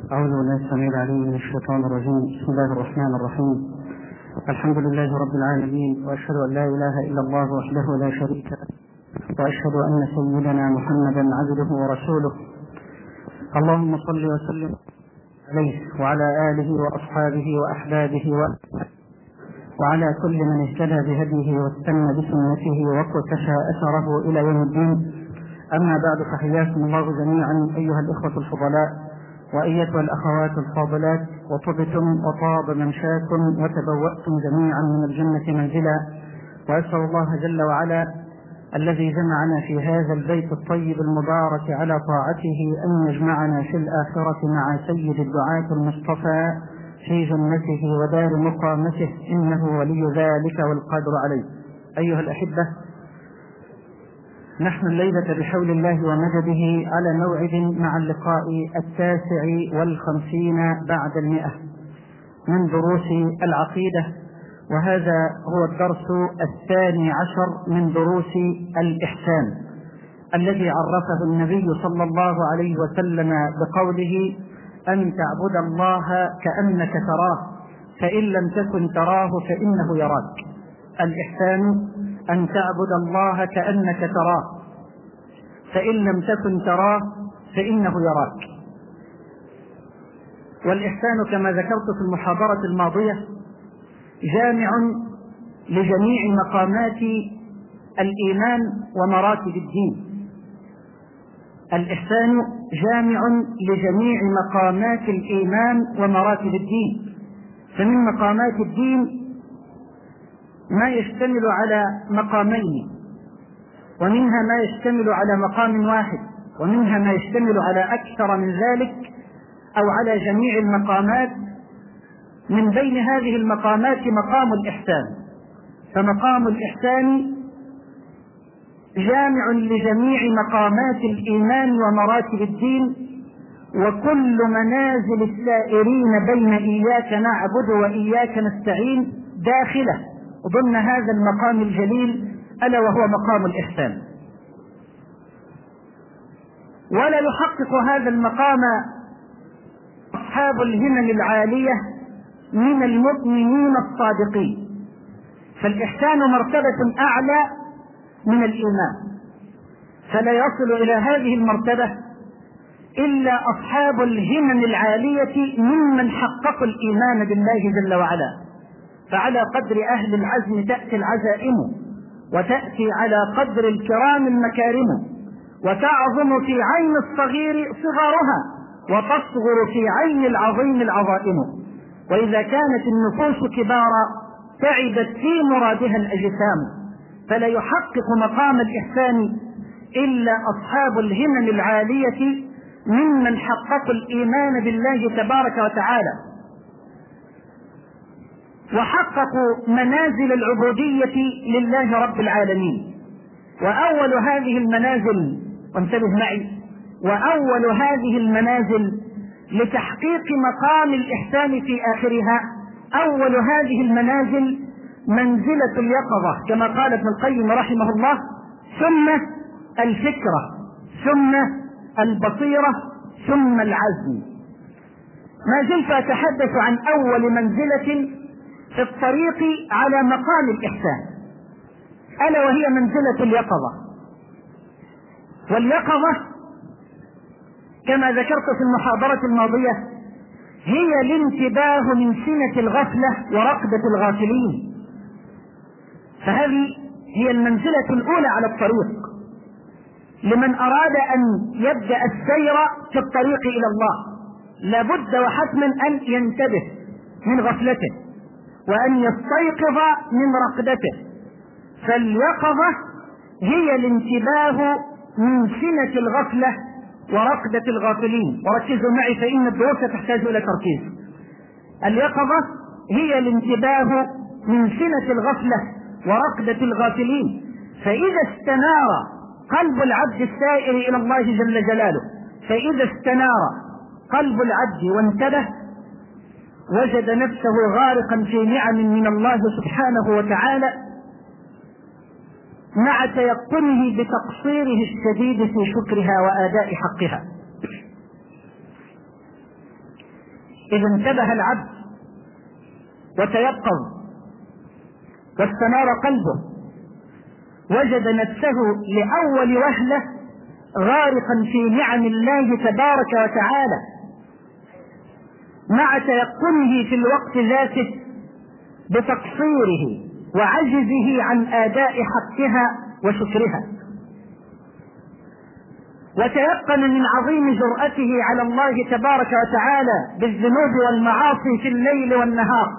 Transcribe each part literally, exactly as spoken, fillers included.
أعوذ بالله السميع العليم من الشيطان الرجيم. بسم الله الرحمن الرحيم. الحمد لله رب العالمين، وأشهد أن لا إله إلا الله وحده لا شريك له، وأشهد أن سيدنا محمدا عبده ورسوله. اللهم صل وسلم عليه وعلى آله وأصحابه وأحبابه وعلى كل من اهتدى بهديه واستنى بسنته واقتفى أثره إلى يوم الدين. أما بعد، فحياكم الله جميعا أيها الإخوة الفضلاء وأيتها الأخوات الفاضلات، وطبتم وطاب ممشاكم وتبوأتم جميعا من الجنة منزلا. وأسأل الله جل وعلا الذي جمعنا في هذا البيت الطيب المبارك على طاعته أن يجمعنا في الآخرة مع سيد الدعاة المصطفى في جنته ودار مقامته، إنه ولي ذلك والقادر عليه. أيها الأحبة، نحن الليلة بحول الله ومدده على موعد مع اللقاء التاسع والخمسين بعد المئة من دروس العقيدة، وهذا هو الدرس الثاني عشر من دروس الإحسان الذي عرفه النبي صلى الله عليه وسلم بقوله: أن تعبد الله كأنك تراه فإن لم تكن تراه فإنه يراك. الإحسان أن تعبد الله كأنك تراه فإن لم تكن تراه فإنه يراك. والإحسان كما ذكرت في المحاضرة الماضية جامع لجميع مقامات الإيمان ومراتب الدين. الإحسان جامع لجميع مقامات الإيمان ومراتب الدين. فمن مقامات الدين ما يشتمل على مقامين، ومنها ما يشتمل على مقام واحد، ومنها ما يشتمل على أكثر من ذلك أو على جميع المقامات. من بين هذه المقامات مقام الإحسان، فمقام الإحسان جامع لجميع مقامات الإيمان ومراتب الدين، وكل منازل السائرين بين إياك نعبد وإياك نستعين داخله ضمن هذا المقام الجليل، ألا وهو مقام الإحسان. ولا يحقق هذا المقام أصحاب الهمم العالية من المؤمنين الصادقين، فالإحسان مرتبة أعلى من الإيمان، فلا يصل إلى هذه المرتبة إلا أصحاب الهمم العالية ممن حققوا الإيمان بالله جل وعلا. فعلى قدر أهل العزم تأتي العزائم، وتأتي على قدر الكرام المكارم، وتعظم في عين الصغير صغارها، وتصغر في عين العظيم العظائم. وإذا كانت النفوس كبارا تعبت في مرادها الأجسام، فلا يحقق مقام الإحسان إلا أصحاب الهمم العالية ممن حققوا الإيمان بالله تبارك وتعالى، وحققوا منازل العبودية لله رب العالمين. وأول هذه المنازل، وانتبه معي، وأول هذه المنازل لتحقيق مقام الإحسان في آخرها، أول هذه المنازل منزلة اليقظة كما قال ابن القيم رحمه الله، ثم الفكرة، ثم البصيرة، ثم العزم. ما زلت أتحدث عن أول منزلة في الطريق على مقام الإحسان، ألا وهي منزلة اليقظة. واليقظة كما ذكرت في المحاضرة الماضية هي الانتباه من سنة الغفلة ورقدة الغافلين، فهذه هي المنزلة الأولى على الطريق لمن أراد أن يبدأ السير في الطريق إلى الله. لابد وحتما أن ينتبه من غفلته وأن يستيقظ من رقدته. فاليقظة هي الانتباه من سنة الغفلة ورقدة الغافلين. وركزوا معي فإن الدروس تحتاج إلى تركيز. اليقظة هي الانتباه من سنة الغفلة ورقدة الغافلين. فإذا استنار قلب العبد السائر إلى الله جل جلاله، فإذا استنار قلب العبد وانتبه، وجد نفسه غارقا في نعم من الله سبحانه وتعالى، مع تيقنه بتقصيره الشديد في شكرها وآداء حقها. إذا انتبه العبد وتيقظ واستنار قلبه وجد نفسه لأول وهلة غارقا في نعم الله تبارك وتعالى، مع تيقنه في الوقت ذاته بتقصيره وعجزه عن آداء حقها وشكرها، وتيقن من عظيم جرأته على الله تبارك وتعالى بالذنوب والمعاصي في الليل والنهار.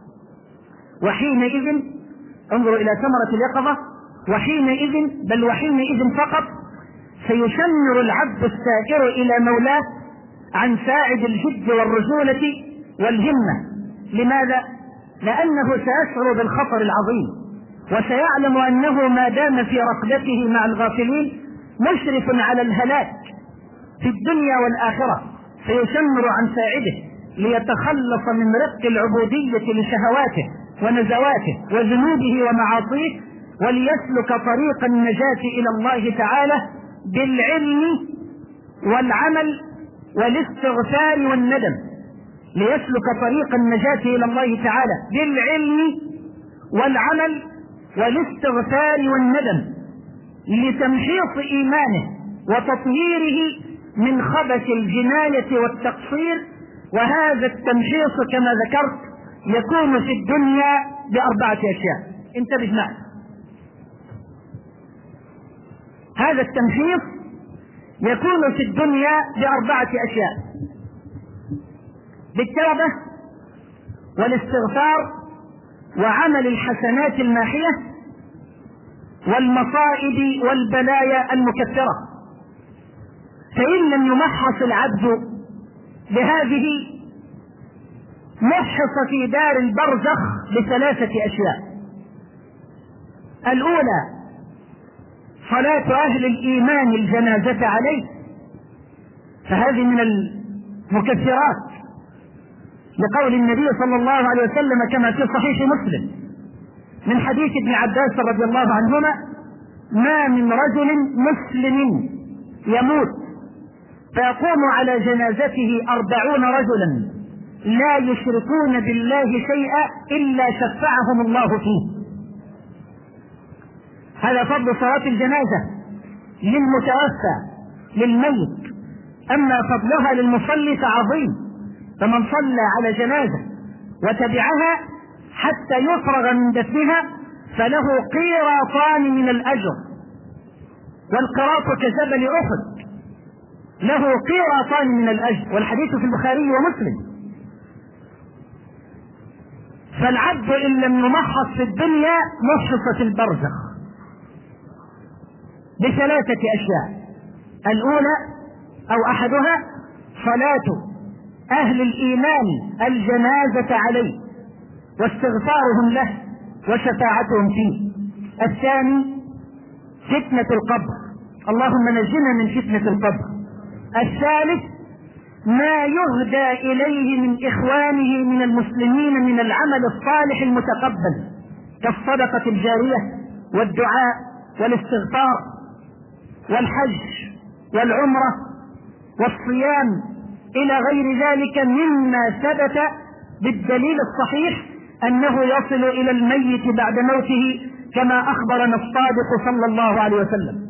وحينئذ انظروا إلى ثمرة اليقظة، وحينئذ بل وحينئذ فقط سيشمر العبد السائر إلى مولاه عن ساعد الجد والرجولة والهمة. لماذا؟ لأنه سيشعر بالخطر العظيم، وسيعلم أنه ما دام في رقدته مع الغافلين مشرف على الهلاك في الدنيا والآخرة، فيشمر عن ساعده ليتخلص من رق العبودية لشهواته ونزواته وذنوبه ومعاصيه، وليسلك طريق النجاة إلى الله تعالى بالعلم والعمل والاستغفار والندم. ليسلك طريق النجاة إلى الله تعالى بالعلم والعمل والاستغفار والندم، لتمحيص إيمانه وتطهيره من خبث الجناية والتقصير. وهذا التمحيص كما ذكرت يكون في الدنيا بأربعة أشياء. انتبه معي، هذا التمحيص يكون في الدنيا بأربعة أشياء: بالتوبة والاستغفار وعمل الحسنات الماحية والمصائب والبلايا المكثرة. فإن لم يمحص العبد بهذه محص في دار البرزخ بثلاثة أشياء: الأولى صلاة أهل الإيمان الجنازة عليه، فهذه من المكثرات، لقول النبي صلى الله عليه وسلم كما في صحيح مسلم من حديث ابن عباس رضي الله عنهما: ما من رجل مسلم يموت فيقوم على جنازته أربعون رجلا لا يشركون بالله شيئا إلا شفعهم الله فيه. هذا فضل صلاة الجنازة للمتوفى للميت. أما فضلها للمصلي فعظيم، فمن صلى على جنازة وتبعها حتى يفرغ من دفنها فله قيراطان من الأجر، والقراط كجبل أحد، له قيراطان من الأجر، والحديث في البخاري ومسلم. فالعبد إن لم يمحص في الدنيا محص في البرزخ بثلاثة أشياء: الأولى أو أحدها صلاة أهل الإيمان الجنازة عليه واستغفارهم له وشفاعتهم فيه. الثاني فتنة القبر، اللهم نجنا من فتنة القبر. الثالث ما يهدى إليه من إخوانه من المسلمين من العمل الصالح المتقبل كالصدقة الجارية والدعاء والاستغفار والحج والعمرة والصيام إلى غير ذلك مما ثبت بالدليل الصحيح أنه يصل إلى الميت بعد موته كما أخبرنا الصادق صلى الله عليه وسلم.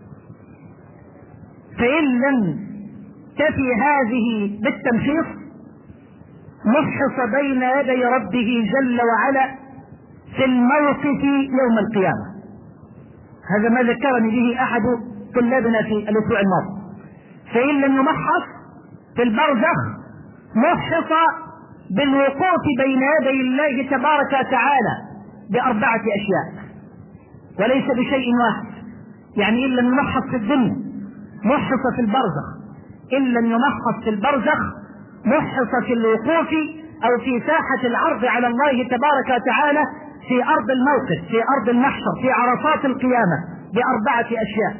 فإن لم تفي هذه بالتمحيص محص بين يدي ربه جل وعلا في الموقف يوم القيامة. هذا ما ذكرني به أحد طلابنا في الأسبوع الماضي. فإن لم يمحص في البرزخ محص بالوقوف بين يدي الله تبارك وتعالى بأربعة أشياء وليس بشيء واحد. يعني إن لم يمحص في الدنيا محص في البرزخ، إن لم يمحص في البرزخ محص في الوقوف أو في ساحة العرض على الله تبارك وتعالى في أرض الموقف، في أرض المحشر، في عرصات القيامة بأربعة أشياء: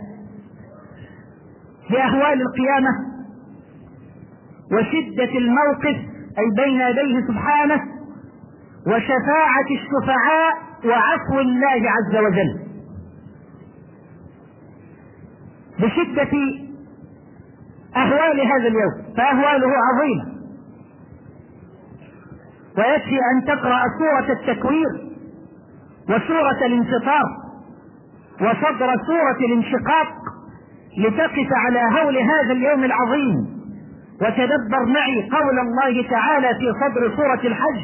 بأهوال القيامة وشدة الموقف أي بين يديه سبحانه، وشفاعة الشفعاء وعفو الله عز وجل. بشدة أهوال هذا اليوم، فأهواله عظيمة، ويكفي أن تقرأ سورة التكوير وسورة الانفطار وصدر سورة الانشقاق لتقف على هول هذا اليوم العظيم، وتدبر معي قول الله تعالى في صدر سورة الحج: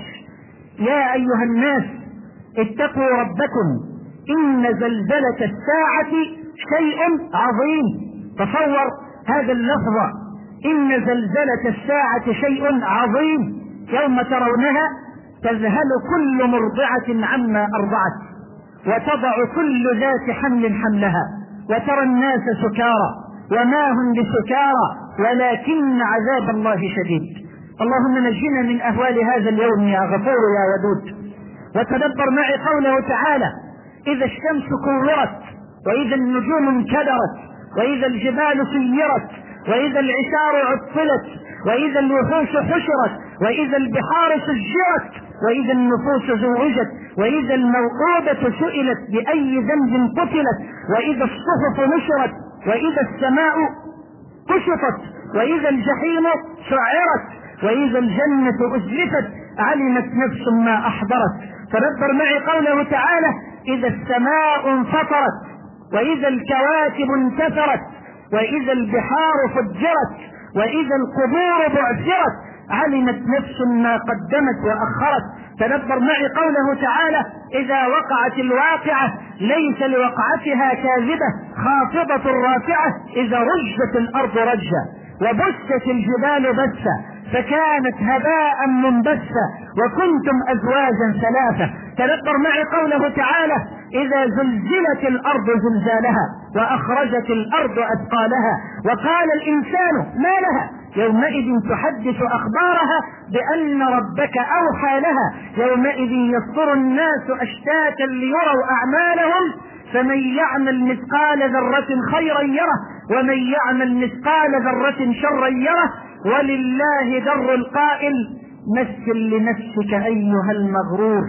يا أيها الناس اتقوا ربكم إن زلزلة الساعة شيء عظيم. تصور هذا اللفظ: إن زلزلة الساعة شيء عظيم، يوم ترونها تذهل كل مرضعة عما أرضعت وتضع كل ذات حمل حملها وترى الناس سكارى وما هم بسكارى ولكن عذاب الله شديد. اللهم نجنا من أهوال هذا اليوم يا غفور يا ودود. وتدبر معي قوله تعالى: إذا الشمس كورت وإذا النجوم انكدرت وإذا الجبال سيرت وإذا العشار عطلت وإذا الوحوش حشرت وإذا البحار سجرت وإذا النفوس زوجت وإذا الموءودة سئلت بأي ذنب قتلت وإذا الصحف نشرت وإذا السماء كشطت وإذا الجحيم سعرت وإذا الجنة أزلفت علمت نفس ما أحضرت. تدبر معي قوله تعالى: إذا السماء انفطرت وإذا الكواكب انتثرت وإذا البحار فجرت وإذا القبور بعثرت علمت نفس ما قدمت وأخرت. تدبر معي قوله تعالى: إذا وقعت الواقعة ليس لوقعتها كاذبة خافضة رافعة إذا رجت الأرض رجا وبست الجبال بسا فكانت هباء منبثا وكنتم أزواجا ثلاثة. تدبر معي قوله تعالى: إذا زلزلت الأرض زلزالها وأخرجت الأرض أثقالها وقال الإنسان ما لها يومئذ تحدث أخبارها بأن ربك أوحى لها يومئذ يصدر الناس أشتاتا ليروا أعمالهم فمن يعمل مثقال ذرة خيرا يره ومن يعمل مثقال ذرة شرا يره ولله در القائل: مثل لنفسك أيها المغرور.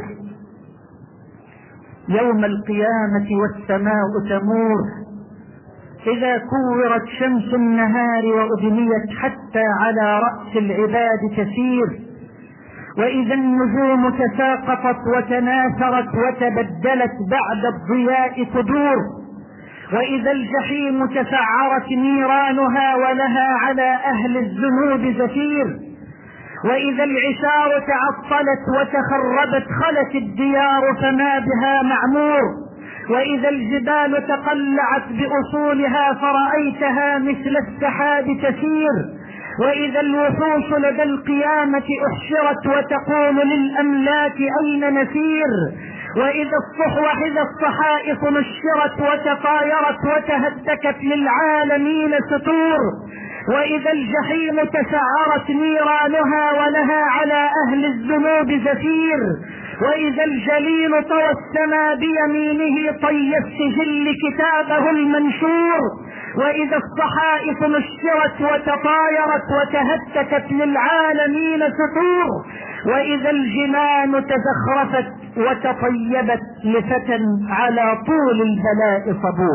يوم القيامة والسماء تمور إذا كورت شمس النهار وأدنيت حتى على رأس العباد تسير وإذا النجوم تساقطت وتناثرت وتبدلت بعد الضياء تدور وإذا الجحيم تسعرت نيرانها ولها على أهل الذنوب زفير وإذا العشار تعطلت وتخربت خلت الديار فما بها معمور وإذا الجبال تقلعت بأصولها فرأيتها مثل السحاب تسير وإذا الوحوش لدى القيامة أحشرت وتقول للأملاك أين نسير وإذا الصحوة إذا الصحائف نشرت وتطايرت وتهتكت للعالمين ستور وإذا الجحيم تسعرت نيرانها ولها على أهل الذنوب زفير وإذا الجليل طوى السما بيمينه طي السجل كتابه المنشور وإذا الصحائف نشرت وتطايرت وتهتكت للعالمين سطور وإذا الجنان تزخرفت وتطيبت لفتى على طول البلاء صبور.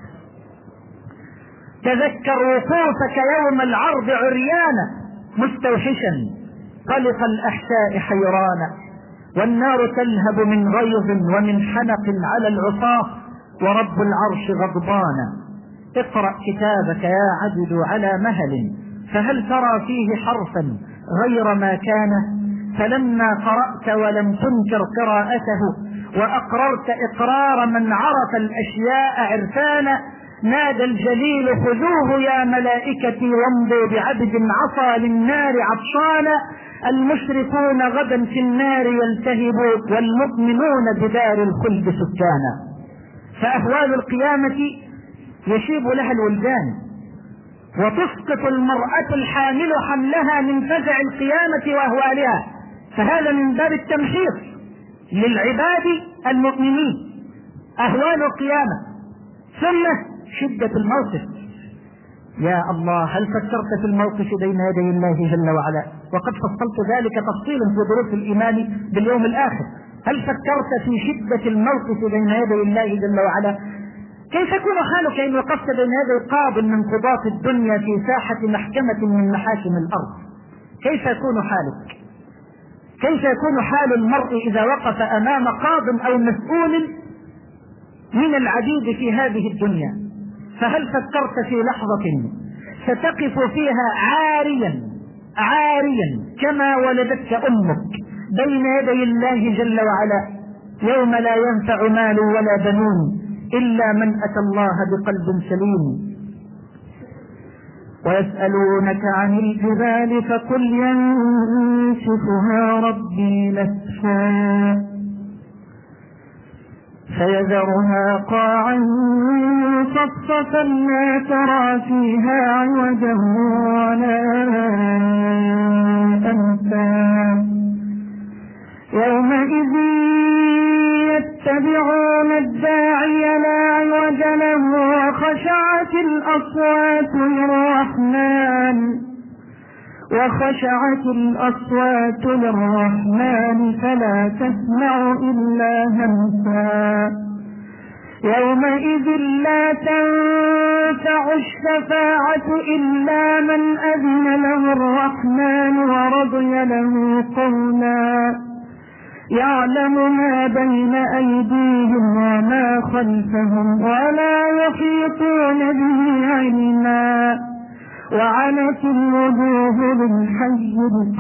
تذكر وقوفك يوم العرض عريانا مستوحشا قلق الأحشاء حيرانا والنار تلهب من غيظ ومن حنق على العصاة ورب العرش غضبانا. اقرأ كتابك يا عبد على مهل فهل ترى فيه حرفا غير ما كان فلما قرأت ولم تنكر قراءته وأقررت إقرار من عرف الأشياء عرفانا نادى الجليل: خذوه يا ملائكتي وامضوا بعبد عصى للنار عطشانا المشركون غدا في النار يلتهبوا والمؤمنون بدار الخلد سكانا. فأهوال القيامة يشيب لها الولدان وتسقط المرأة الحامل حملها من فزع القيامة وأهوالها، فهذا من باب التمحيص للعباد المؤمنين أهوال القيامة. ثم شدة الموقف. يا الله، هل فكرت في الموقف بين يدي الله جل وعلا؟ وقد فصلت ذلك تفصيلا في دروس الإيمان باليوم الآخر. هل فكرت في شدة الموقف بين يدي الله جل وعلا؟ كيف يكون حالك إن وقفت بين يدي قاض من قضاة الدنيا في ساحة محكمة من محاكم الأرض؟ كيف يكون حالك؟ كيف يكون حال المرء إذا وقف أمام قاض أو مسؤول من العديد في هذه الدنيا؟ فهل فكرت في لحظة ستقف فيها عاريا عاريا كما ولدتك أمك بين يدي الله جل وعلا يوم لا ينفع مال ولا بنون إلا من أتى الله بقلب سليم؟ ويسألونك عن الجبال فقل ينسفها ربي نسفا فيذرها قاعا صفصفا لا ترى فيها عوجا ولا أمتا يومئذ يتبعون الداعي لا عوج له وخشعت الأصوات للرحمن وخشعت الأصوات للرحمن فلا تسمع إلا همسا يومئذ لا تنفع الشفاعة إلا من أذن له الرحمن ورضي له قولا يعلم ما بين أيديهم وما خلفهم ولا يحيطون به علما وعنت الوجوه للحي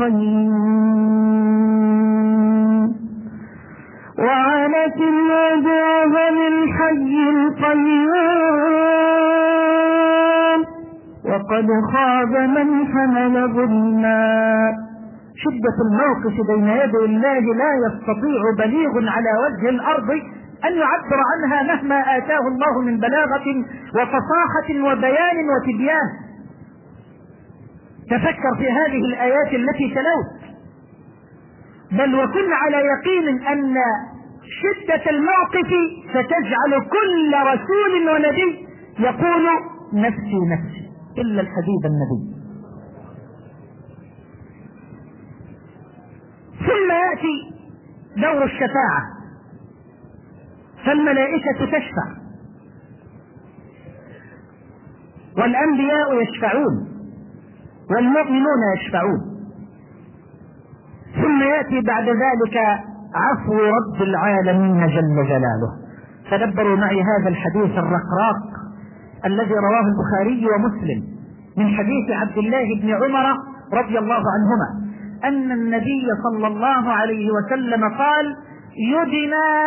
القيوم وعنت الوجوه للحي القيوم وقد خاب من حمل ظلما. شدة الموقف بين يدي الله لا يستطيع بليغ على وجه الأرض أن يعبر عنها مهما آتاه الله من بلاغة وفصاحة وبيان وتبيان. تفكر في هذه الآيات التي تلوت، بل وكن على يقين أن شدة الموقف ستجعل كل رسول ونبي يقول نفسي نفسي إلا الحبيب النبي. ثم يأتي دور الشفاعة، فالملائكة تشفع والأنبياء يشفعون والمؤمنون يشفعون. ثم يأتي بعد ذلك عفو رب العالمين جل جلاله. تدبروا معي هذا الحديث الرقراق الذي رواه البخاري ومسلم من حديث عبد الله بن عمر رضي الله عنهما أن النبي صلى الله عليه وسلم قال: يدنى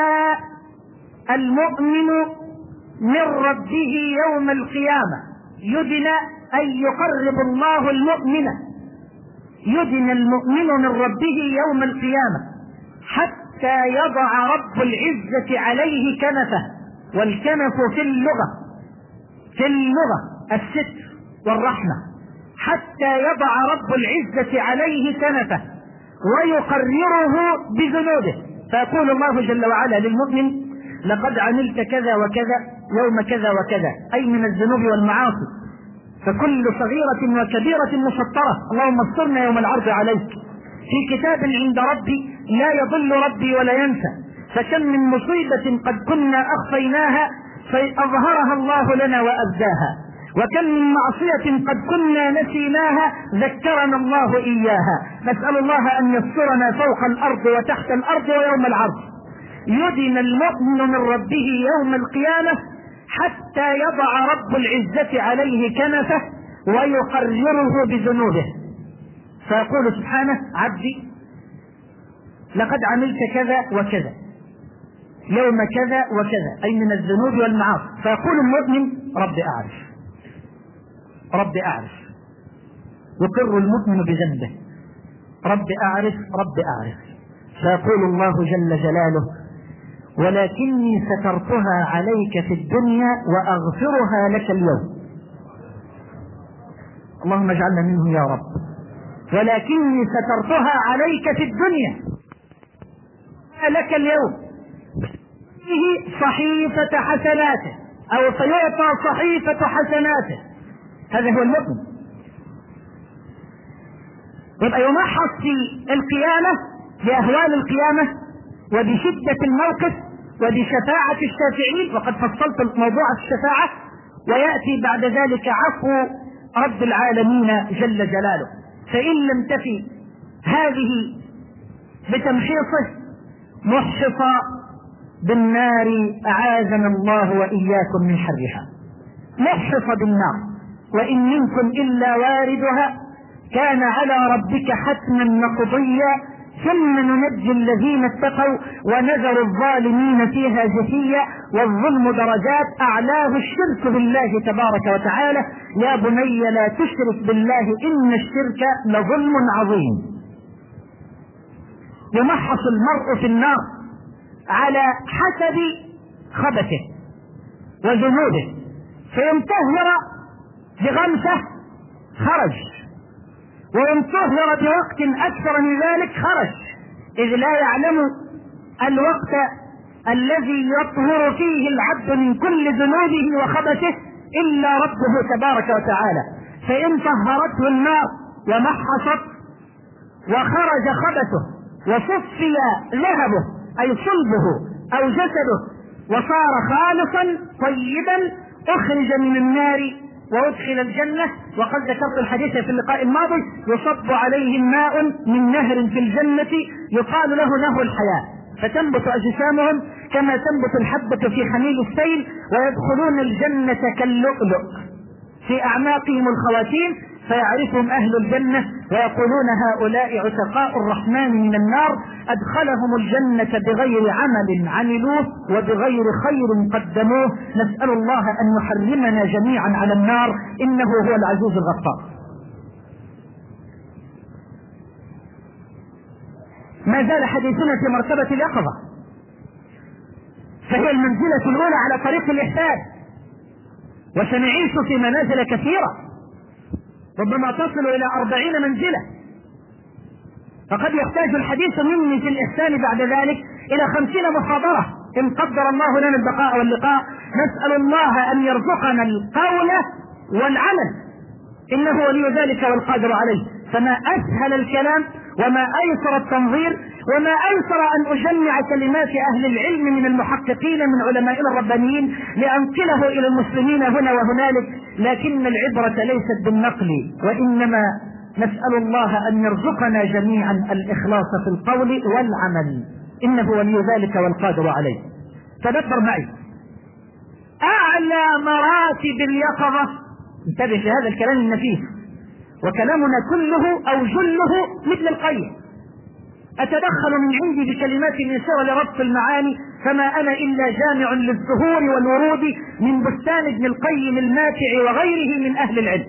المؤمن من ربه يوم القيامة. يدنى أي يقرب الله المؤمن، يدنى المؤمن من ربه يوم القيامة حتى يضع رب العزة عليه كنفه. والكنف في اللغة في اللغة الستر والرحمة. حتى يضع رب العزة عليه كنفه ويقرره بذنوبه، فيقول الله جل وعلا للمؤمن: لقد عملت كذا وكذا يوم كذا وكذا، أي من الذنوب والمعاصي، فكل صغيرة وكبيرة مسطرة، اللهم استرنا يوم العرض عليك، في كتاب عند ربي لا يضل ربي ولا ينسى. فكم من مصيبة قد كنا أخفيناها فأظهرها الله لنا وأبداها، وكم من معصية قد كنا نسيناها ذكرنا الله إياها. نسأل الله أن يسترنا فوق الأرض وتحت الأرض ويوم العرض. يدن المؤمن من ربه يوم القيامة حتى يضع رب العزة عليه كنفه ويقرره بذنوبه، فيقول سبحانه: عبدي لقد عملت كذا وكذا يوم كذا وكذا، أي من الذنوب والمعاصي. فيقول المؤمن: رب أعرف رب أعرف يقر المؤمن بذنبه: رب أعرف رب أعرف. فيقول الله جل جلاله: ولكني سترتها عليك في الدنيا وأغفرها لك اليوم. اللهم اجعلنا منه يا رب. ولكني سترتها عليك في الدنيا لك اليوم. فيه صحيفة حسناته أو سيعطى صحيفة حسناته. هذا هو المؤمن. يبقى يمحص في القيامة بأهوال القيامة وبشدة الموقف وبشفاعة الشافعين، وقد فصلت موضوع الشفاعة. ويأتي بعد ذلك عفو رب العالمين جل جلاله. فإن لم تفي هذه بتمحيصه محشطا بالنار، أعاذنا الله وإياكم من شرها. محشطا بالنار، وإن منكم إلا واردها كان على ربك حتما مقضيا ثم ننجي الذين اتقوا ونذر الظالمين فيها جثيا. والظلم درجات، أعلاه الشرك بالله تبارك وتعالى. يا بني لا تشرك بالله إن الشرك لظلم عظيم. يمحص المرء في النار على حسب خبثه وذنوبه، فإن طهر بغمسة خرج، وإن طهر بوقت أكثر من ذلك خرج، إذ لا يعلم الوقت الذي يطهر فيه العبد من كل ذنوبه وخبثه إلا ربه تبارك وتعالى. فإن طهرته النار ومحصت وخرج خبثه وصفي ذهبه أي صلبه أو جسده وصار خالصا طيبا أخرج من النار وأدخل الجنة. وقد ذكرت الحديث في اللقاء الماضي: يصب عليهم ماء من نهر في الجنة يقال له نهر الحياة، فتنبت أجسامهم كما تنبت الحبة في حميل السيل، ويدخلون الجنة كاللؤلؤ في أعناقهم الخواتيم، فيعرفهم أهل الجنة ويقولون: هؤلاء عتقاء الرحمن من النار، أدخلهم الجنة بغير عمل عملوه وبغير خير قدموه. نسأل الله أن يحرمنا جميعا على النار، إنه هو العزيز الغفار. ما زال حديثنا في مرتبة اليقظة، فهي المنزلة الأولى على طريق الإحسان، وسنعيش في منازل كثيرة ربما تصل إلى أربعين منزلة، فقد يحتاج الحديث مني في الإحسان بعد ذلك إلى خمسين محاضرة إن قدر الله لنا البقاء واللقاء. نسأل الله أن يرزقنا القول والعمل، إنه ولي ذلك والقادر عليه. فما أسهل الكلام وما أيسر التنظير وما أيسر أن أجمع كلمات أهل العلم من المحققين من علمائنا الربانيين لأنقله إلى المسلمين هنا وهنالك، لكن العبرة ليست بالنقل، وإنما نسأل الله أن يرزقنا جميعا الإخلاص في القول والعمل، إنه ولي ذلك والقادر عليه. تدبر معي: أعلى مراتب اليقظة، انتبه لهذا الكلام النفيس، وكلامنا كله أو جله مثل القيم، أتدخل من عندي بكلمات يسيرة لربط المعاني، فما أنا إلا جامع للزهور والورود من بستان ابن القيم الماتع وغيره من أهل العلم.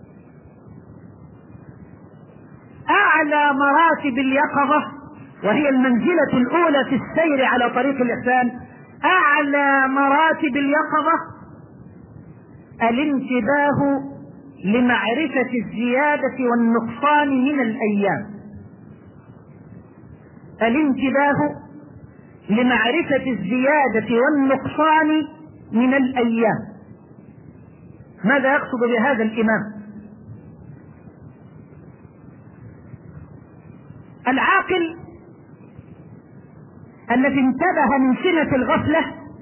أعلى مراتب اليقظة، وهي المنزلة الأولى في السير على طريق الإحسان، أعلى مراتب اليقظة الانتباه لمعرفة الزيادة والنقصان من الأيام. الانتباه لمعرفة الزيادة والنقصان من الأيام. ماذا يقصد بهذا الإمام؟ العاقل الذي انتبه من سنة الغفلة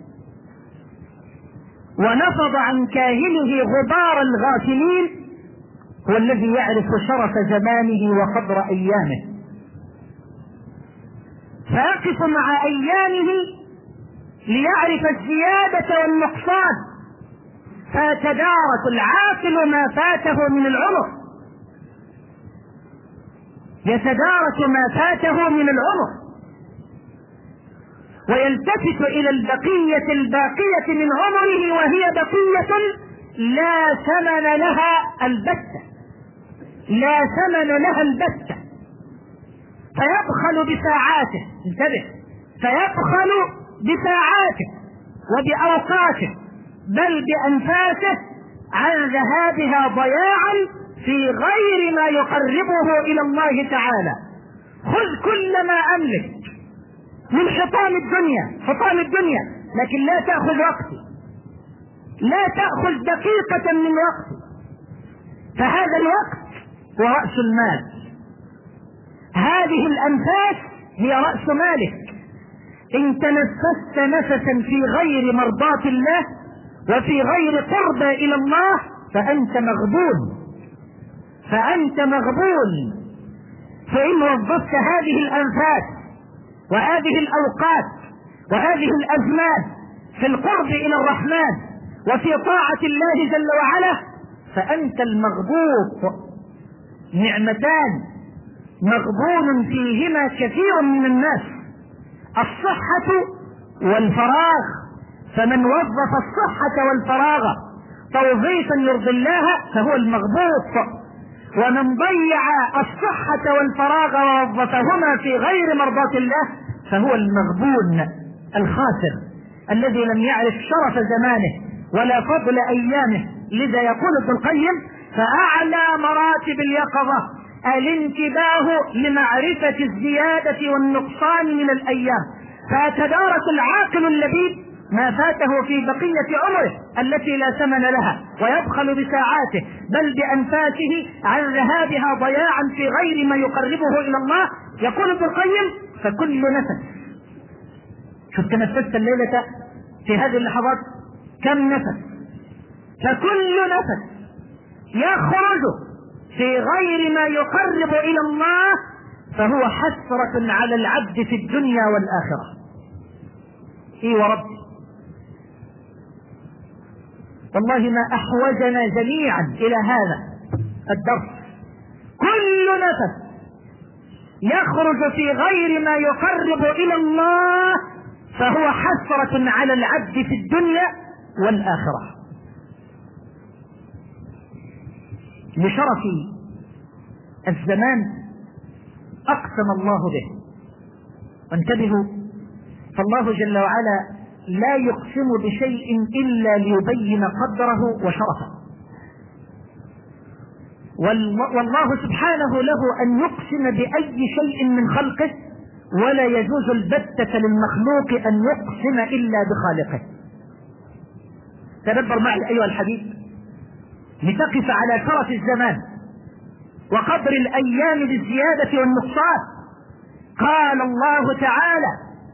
ونفض عن كاهله غبار الغافلين هو الذي يعرف شرف زمانه وقدر أيامه، فيقف مع أيامه ليعرف الزيادة والنقصان، فيتدارك العاقل ما فاته من العمر، يتدارك ما فاته من العمر ويلتفت إلى البقية الباقية من عمره، وهي بقية لا ثمن لها البتة، لا ثمن لها البتة، فيبخل بساعاته، انتبه، فيبخل بساعاته وبأوقاته بل بأنفاسه عن ذهابها ضياعا في غير ما يقربه إلى الله تعالى. خذ كل ما أملك من حطام الدنيا، حطام الدنيا، لكن لا تأخذ وقتي، لا تأخذ دقيقة من وقتي، فهذا الوقت هو رأس المال، هذه الأنفاس هي رأس مالك. إن تنفست نفسا في غير مرضاة الله وفي غير قربى إلى الله فأنت مغبون، فأنت مغبون. فإن وظفت هذه الأنفاس وهذه الأوقات وهذه الأزمان في القرب إلى الرحمن وفي طاعة الله جل وعلا، فأنت المغبوط. نعمتان مغبون فيهما كثير من الناس: الصحة والفراغ. فمن وظف الصحة والفراغ توظيفا يرضي الله فهو المغبوط، ومن ضيع الصحة والفراغ ووظفهما في غير مرضاة الله فهو المغبون الخاسر الذي لم يعرف شرف زمانه ولا فضل أيامه. لذا يقول ابن القيم: فأعلى مراتب اليقظة الانتباه لمعرفة الزيادة والنقصان من الأيام، فيتدارك العاقل اللبيب ما فاته في بقية عمره التي لا ثمن لها، ويبخل بساعاته بل بأنفاسه عن ذهابها ضياعا في غير ما يقربه إلى الله. يقول ابن القيم: فكل نفس، شوف تنفست الليلة في هذه اللحظات كم نفس، فكل نفس يخرج في غير ما يقرب إلى الله فهو حسرة على العبد في الدنيا والآخرة. إيه وربي، والله ما أحوجنا جميعا إلى هذا الدرس. كل نفس يخرج في غير ما يقرب إلى الله فهو حسرة على العبد في الدنيا والآخرة. لشرف الزمان أقسم الله به. وانتبهوا، فالله جل وعلا لا يقسم بشيء إلا ليبين قدره وشرفه، والله سبحانه له أن يقسم بأي شيء من خلقه، ولا يجوز البتة للمخلوق أن يقسم إلا بخالقه. تدبر معي أيها الحبيب لتقف على شرف الزمان وقدر الأيام بالزيادة والنقصان. قال الله تعالى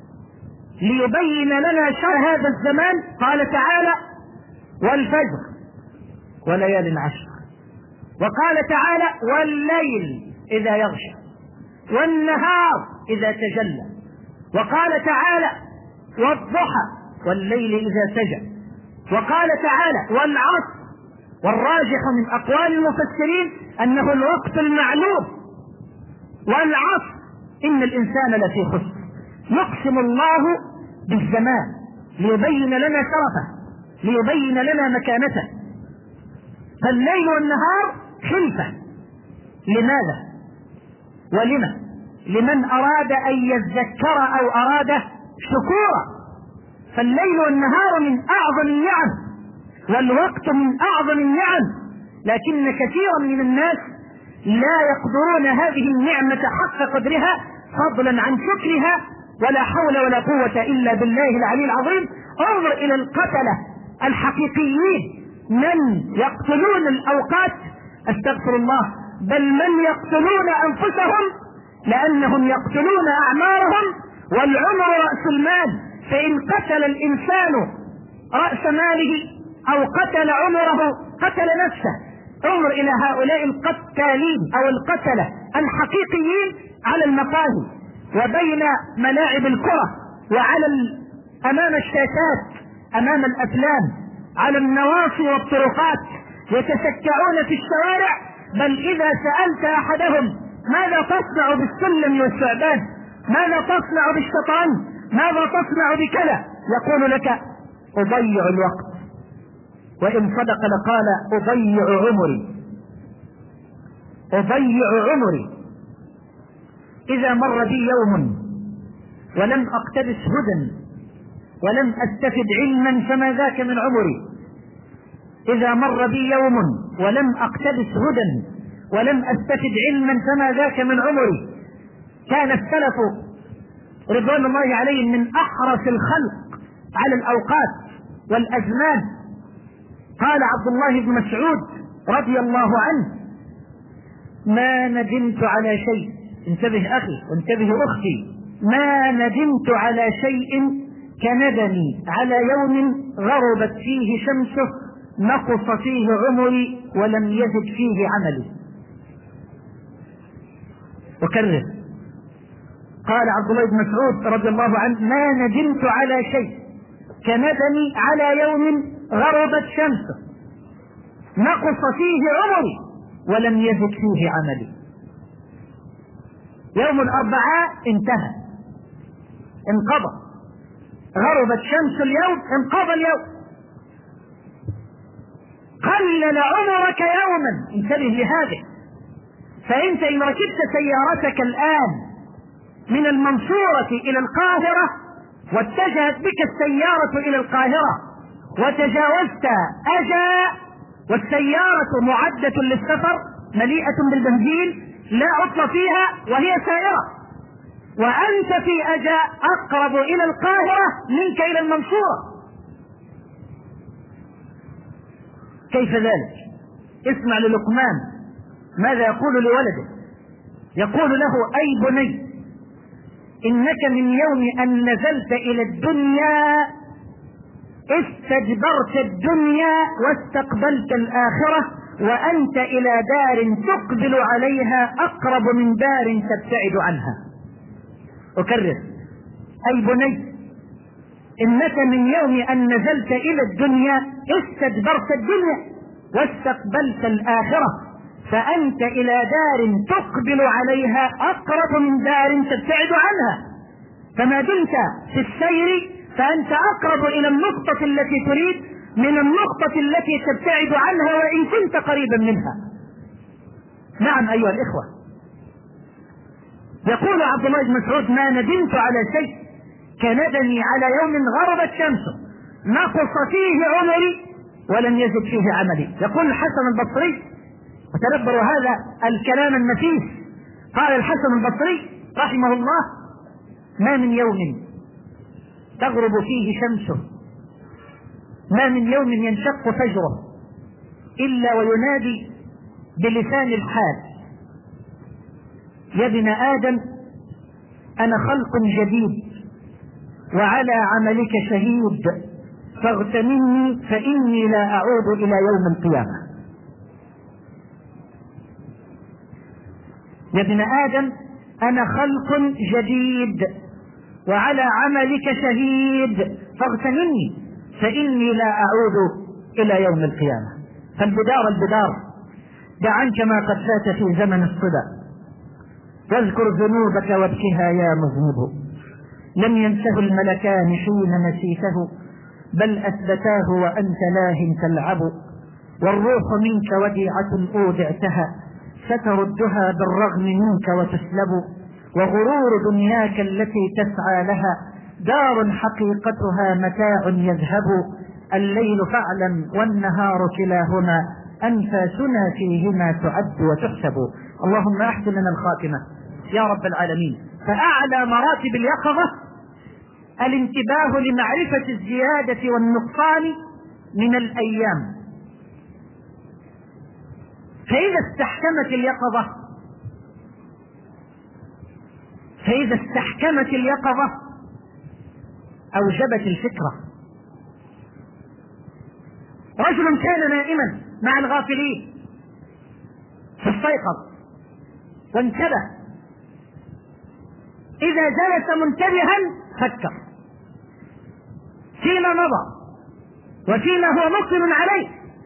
ليبين لنا شر هذا الزمان، قال تعالى: والفجر وليال عشر، وقال تعالى: والليل إذا يغشى، والنهار إذا تجلى، وقال تعالى: والضحى والليل إذا سجى، وقال تعالى: والعصر. والراجح من أقوال المفسرين أنه الوقت المعلوم، والعصر إن الإنسان لفي خسر. يقسم الله بالزمان ليبين لنا شرفه، ليبين لنا مكانته. فالليل والنهار خلفة. لماذا ولما؟ لمن أراد أن يذكر أو أراد شكورا. فالليل والنهار من أعظم النعم، والوقت من أعظم النعم، لكن كثيرا من الناس لا يقدرون هذه النعمة حق قدرها فضلا عن شكرها، ولا حول ولا قوة إلا بالله العلي العظيم. انظر إلى القتلة الحقيقيين من يقتلون الأوقات، استغفر الله، بل من يقتلون أنفسهم لأنهم يقتلون أعمارهم، والعمر رأس المال. فإن قتل الإنسان رأس ماله أو قتل عمره قتل نفسه. انظر إلى هؤلاء القتالين أو القتلة الحقيقيين على المقاهي وبين ملاعب الكرة وعلى أمام الشاشات، أمام الأفلام، على النواصي والطرقات، يتسكعون في الشوارع. بل إذا سألت أحدهم ماذا تصنع بالسلم والثعبان، ماذا تصنع بالشطرنج، ماذا تصنع بكذا، يقول لك: أضيع الوقت. وإن صدق لقال: أضيع عمري، أضيع عمري. إذا مر بي يوم ولم أقتبس هدى ولم أستفد علما فما ذاك من عمري. إذا مر بي يوم ولم أقتبس هدى ولم أستفد علما فما ذاك من عمري. كان السلف رضوان الله عليهم من أحرص الخلق على الأوقات والأزمان. قال عبد الله بن مسعود رضي الله عنه: ما ندمت على شيء، انتبه أخي وانتبه أختي، ما ندمت على شيء كندمي على يوم غربت فيه شمسه نقص فيه عمري ولم يزد فيه عملي. وكرر: قال عبد الله بن مسعود رضي الله عنه: ما ندمت على شيء كندمي على يوم غربت شمسه نقص فيه عمري ولم يزد فيه عملي. يوم الأربعاء انتهى، انقضى، غربت شمس اليوم، انقضى اليوم. قلل عمرك يوما، انتبه لهذا. فانت ان ركبت سيارتك الان من المنصورة الى القاهرة واتجهت بك السيارة الى القاهرة وتجاوزت أجا والسيارة معدة للسفر مليئة بالبنزين لا عطل فيها وهي سائرة، وأنت في أجا أقرب إلى القاهرة منك إلى المنصورة، كيف ذلك؟ اسمع للقمان ماذا يقول لولده. يقول له: أي بني، إنك من يوم أن نزلت إلى الدنيا استجبرت الدنيا واستقبلت الآخرة، وأنت إلى دار تقبل عليها أقرب من دار تبتعد عنها. أكرر: أي بني، إنك من يوم أن نزلت إلى الدنيا استجبرت الدنيا واستقبلت الآخرة، فأنت إلى دار تقبل عليها أقرب من دار تبتعد عنها. فما دمت في السير فأنت أقرب إلى النقطة التي تريد من النقطة التي تبتعد عنها وإن كنت قريبا منها. نعم أيها الإخوة، يقول عبد الله بن مسعود: ما ندمت على شيء كندمي على يوم غربت شمسه نقص فيه عمري ولم يزد فيه عملي. يقول الحسن البصري، وتدبروا هذا الكلام النفيس، قال الحسن البصري رحمه الله: ما من يوم تغرب فيه شمسه، ما من يوم ينشق فجره إلا وينادي بلسان الحال: يا ابن آدم أنا خلق جديد وعلى عملك شهيد فاغتنمني فإني لا أعود إلى يوم القيامة. يا ابن آدم أنا خلق جديد وعلى عملك شهيد فاغتنمني فإني لا أعود إلى يوم القيامة. فالبدار البدار، دع عنك ما قد فات في زمن الصدى، واذكر ذنوبك وابكها يا مذنب. لم ينته الملكان حين نسيته بل أثبتاه وأنت لاه تلعب. والروح منك وديعة أودعتها ستردها بالرغم منك وتسلب. وغرور دنياك التي تسعى لها دار حقيقتها متاع يذهب. الليل فاعلم والنهار كلاهما أنفاسنا فيهما تعد وتحسب. اللهم أحسن لنا الخاتمة يا رب العالمين. فأعلى مراتب اليقظة الانتباه لمعرفة الزيادة والنقصان من الأيام. فإذا استحكمت اليقظة فإذا استحكمت اليقظة أوجبت الفكرة. رجل كان نائما مع الغافلين فاستيقظ وانتبه، إذا جلس منتبها فكر فيما مضى وفيما هو مقبل عليه.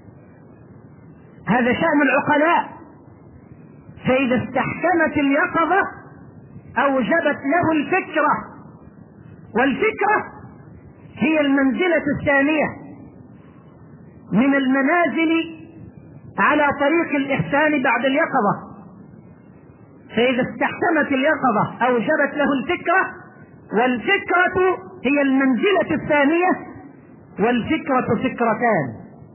هذا شأن العقلاء. فإذا استحكمت اليقظة أوجبت له الفكرة، والفكرة هي المنزلة الثانية من المنازل على طريق الإحسان بعد اليقظة. فإذا استحكمت اليقظة أوجبت له الفكرة، والفكرة هي المنزلة الثانية. والفكرة فكرتان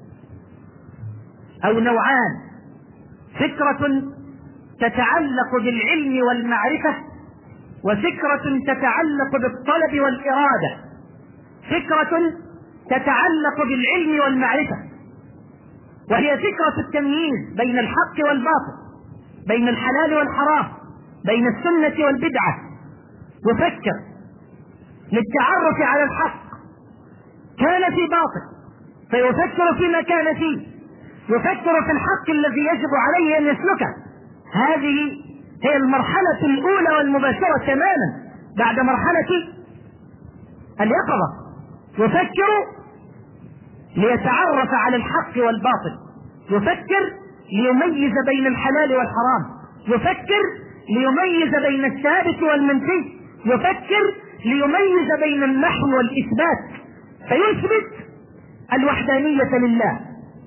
أو نوعان: فكرة تتعلق بالعلم والمعرفة، وفكرة تتعلق بالطلب والإرادة. فكرة تتعلق بالعلم والمعرفة وهي فكرة التمييز بين الحق والباطل، بين الحلال والحرام، بين السنة والبدعة. يفكر للتعرف على الحق، كان في باطل فيفكر فيما كان فيه، يفكر في الحق الذي يجب عليه أن يسلكه. هذه هي المرحلة الأولى والمباشرة تماما بعد مرحلة اليقظة، يفكر ليتعرف على الحق والباطل، يفكر ليميز بين الحلال والحرام، يفكر ليميز بين الثابت والمنفي، يفكر ليميز بين النحو والإثبات، فيثبت الوحدانية لله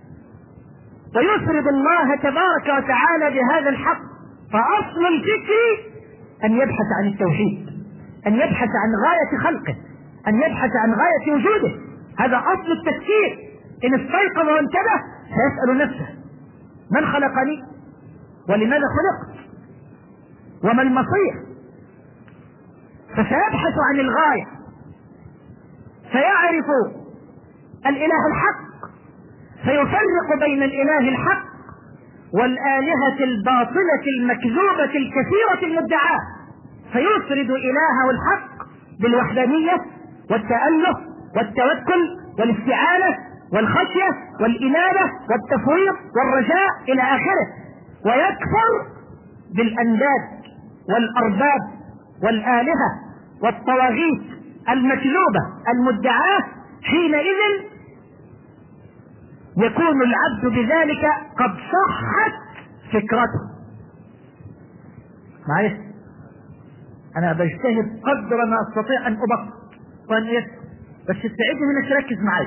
ويفرض الله تبارك وتعالى بهذا الحق. فأصل الفكر أن يبحث عن التوحيد، أن يبحث عن غاية خلقه، أن يبحث عن غاية وجوده. هذا أصل التفكير. إن استيقظ وانتبه سيسأل نفسه: من خلقني؟ ولماذا خلقت؟ وما المصير؟ فسيبحث عن الغاية، فيعرف الإله الحق، فيفرق بين الإله الحق والآلهة الباطلة المكذوبة الكثيرة المدعاة، فيفرد إلهه الحق بالوحدانية والتأله والتوكل والاستعانة والخشية والإنابة والتفويض والرجاء إلى آخره، ويكفر بالأنداد والأرباب والآلهة والطواغيت المكذوبة المدعاة. حينئذ يكون العبد بذلك قد صحت فكرته. معلش انا بجتهد قدر ما استطيع ان ابسط وان يسر، بس استعدني انك تركز معي.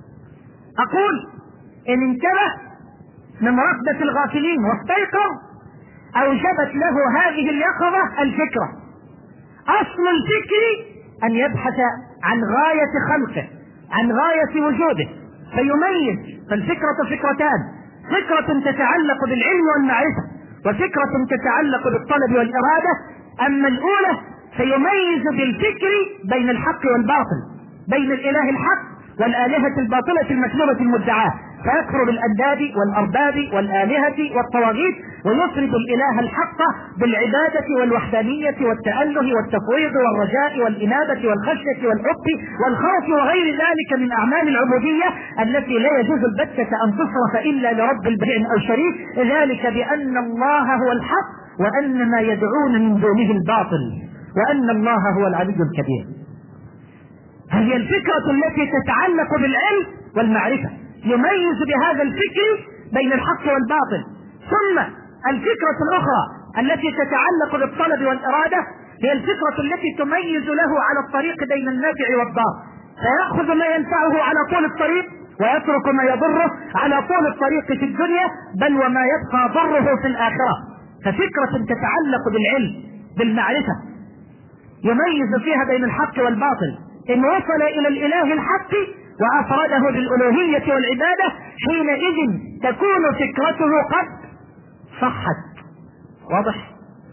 اقول ان انتبه من ركبة الغافلين واستيقظ اوجبت له هذه اليقظة الفكرة. اصل الفكر ان يبحث عن غاية خلقه، عن غاية وجوده، فيميز. فالفكرة فكرتان: فكرة تتعلق بالعلم والمعرفة، وفكرة تتعلق بالطلب والإرادة. أما الأولى فيميز بالفكر بين الحق والباطل، بين الإله الحق والآلهة الباطلة المكذوبة المدعاة، فيكفر بالأنداد والأرباب والآلهة والطواغيت، ويفرد الإله الحق بالعبادة والوحدانية والتأله والتفويض والرجاء والإنابة والخشية والحب والخوف وغير ذلك من أعمال العبودية التي لا يجوز البتة أن تصرف إلا لرب البدع أو شريك، ذلك بأن الله هو الحق وأن ما يدعون من دونه الباطل وأن الله هو العلي الكبير. هي الفكرة التي تتعلق بالعلم والمعرفة، يميز بهذا الفكر بين الحق والباطل. ثم الفكرة الأخرى التي تتعلق بالطلب والإرادة هي الفكرة التي تميز له على الطريق بين النافع والضار، فيأخذ ما ينفعه على طول الطريق ويترك ما يضره على طول الطريق في الدنيا، بل وما يبقى ضره في الآخرة. ففكرة تتعلق بالعلم بالمعرفة يميز فيها بين الحق والباطل. إن وصل إلى الإله الحق وأفرده بالألوهية والعبادة، حينئذ تكون فكرته قد صحت. واضح؟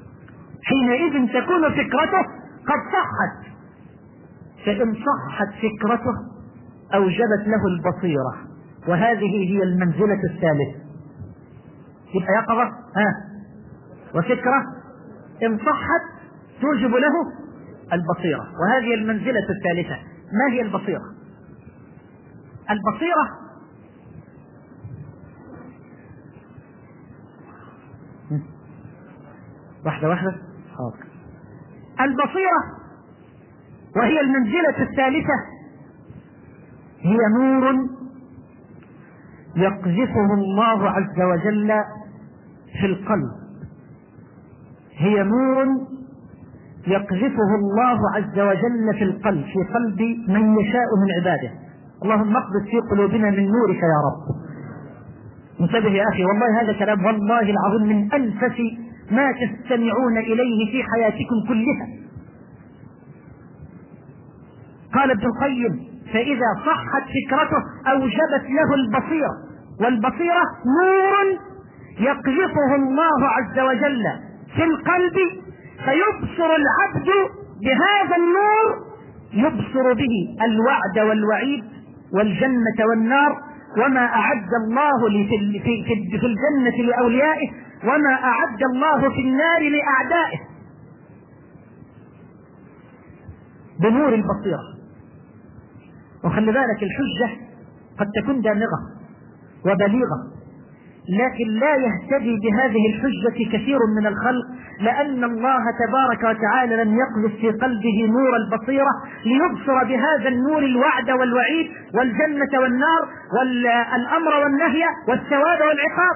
حينئذ تكون فكرته قد صحت. فإن صحت فكرته أوجبت له البصيرة، وهذه هي المنزلة الثالثة. يبقى يقظة ها وفكرة إن صحت توجب له البصيرة، وهذه المنزلة الثالثة. ما هي البصيرة؟ البصيرة واحدة واحدة حاضر. البصيرة وهي المنزلة الثالثة هي نور يقذفه الله عز وجل في القلب، هي نور يقذفه الله عز وجل في القلب، في قلب من يشاء من عباده. اللهم اقذف في قلوبنا من نورك يا رب. انتبه يا أخي، والله هذا كلام والله العظيم من أنفس ما تستمعون إليه في حياتكم كلها. قال ابن القيم: فإذا صحت فكرته أوجبت له البصيرة، والبصيرة نور يقذفه الله عز وجل في القلب، فيبصر العبد بهذا النور، يبصر به الوعد والوعيد والجنة والنار، وما أعد الله في, في, في, في الجنة لأوليائه، وما أعد الله في النار لأعدائه، بنور البصيرة. وخلي بالك الحجة قد تكون دامغة وبليغة، لكن لا يهتدي بهذه الحجة كثير من الخلق لأن الله تبارك وتعالى لم يقذف في قلبه نور البصيرة ليبصر بهذا النور الوعد والوعيد والجنة والنار والأمر والنهي والثواب والعقاب،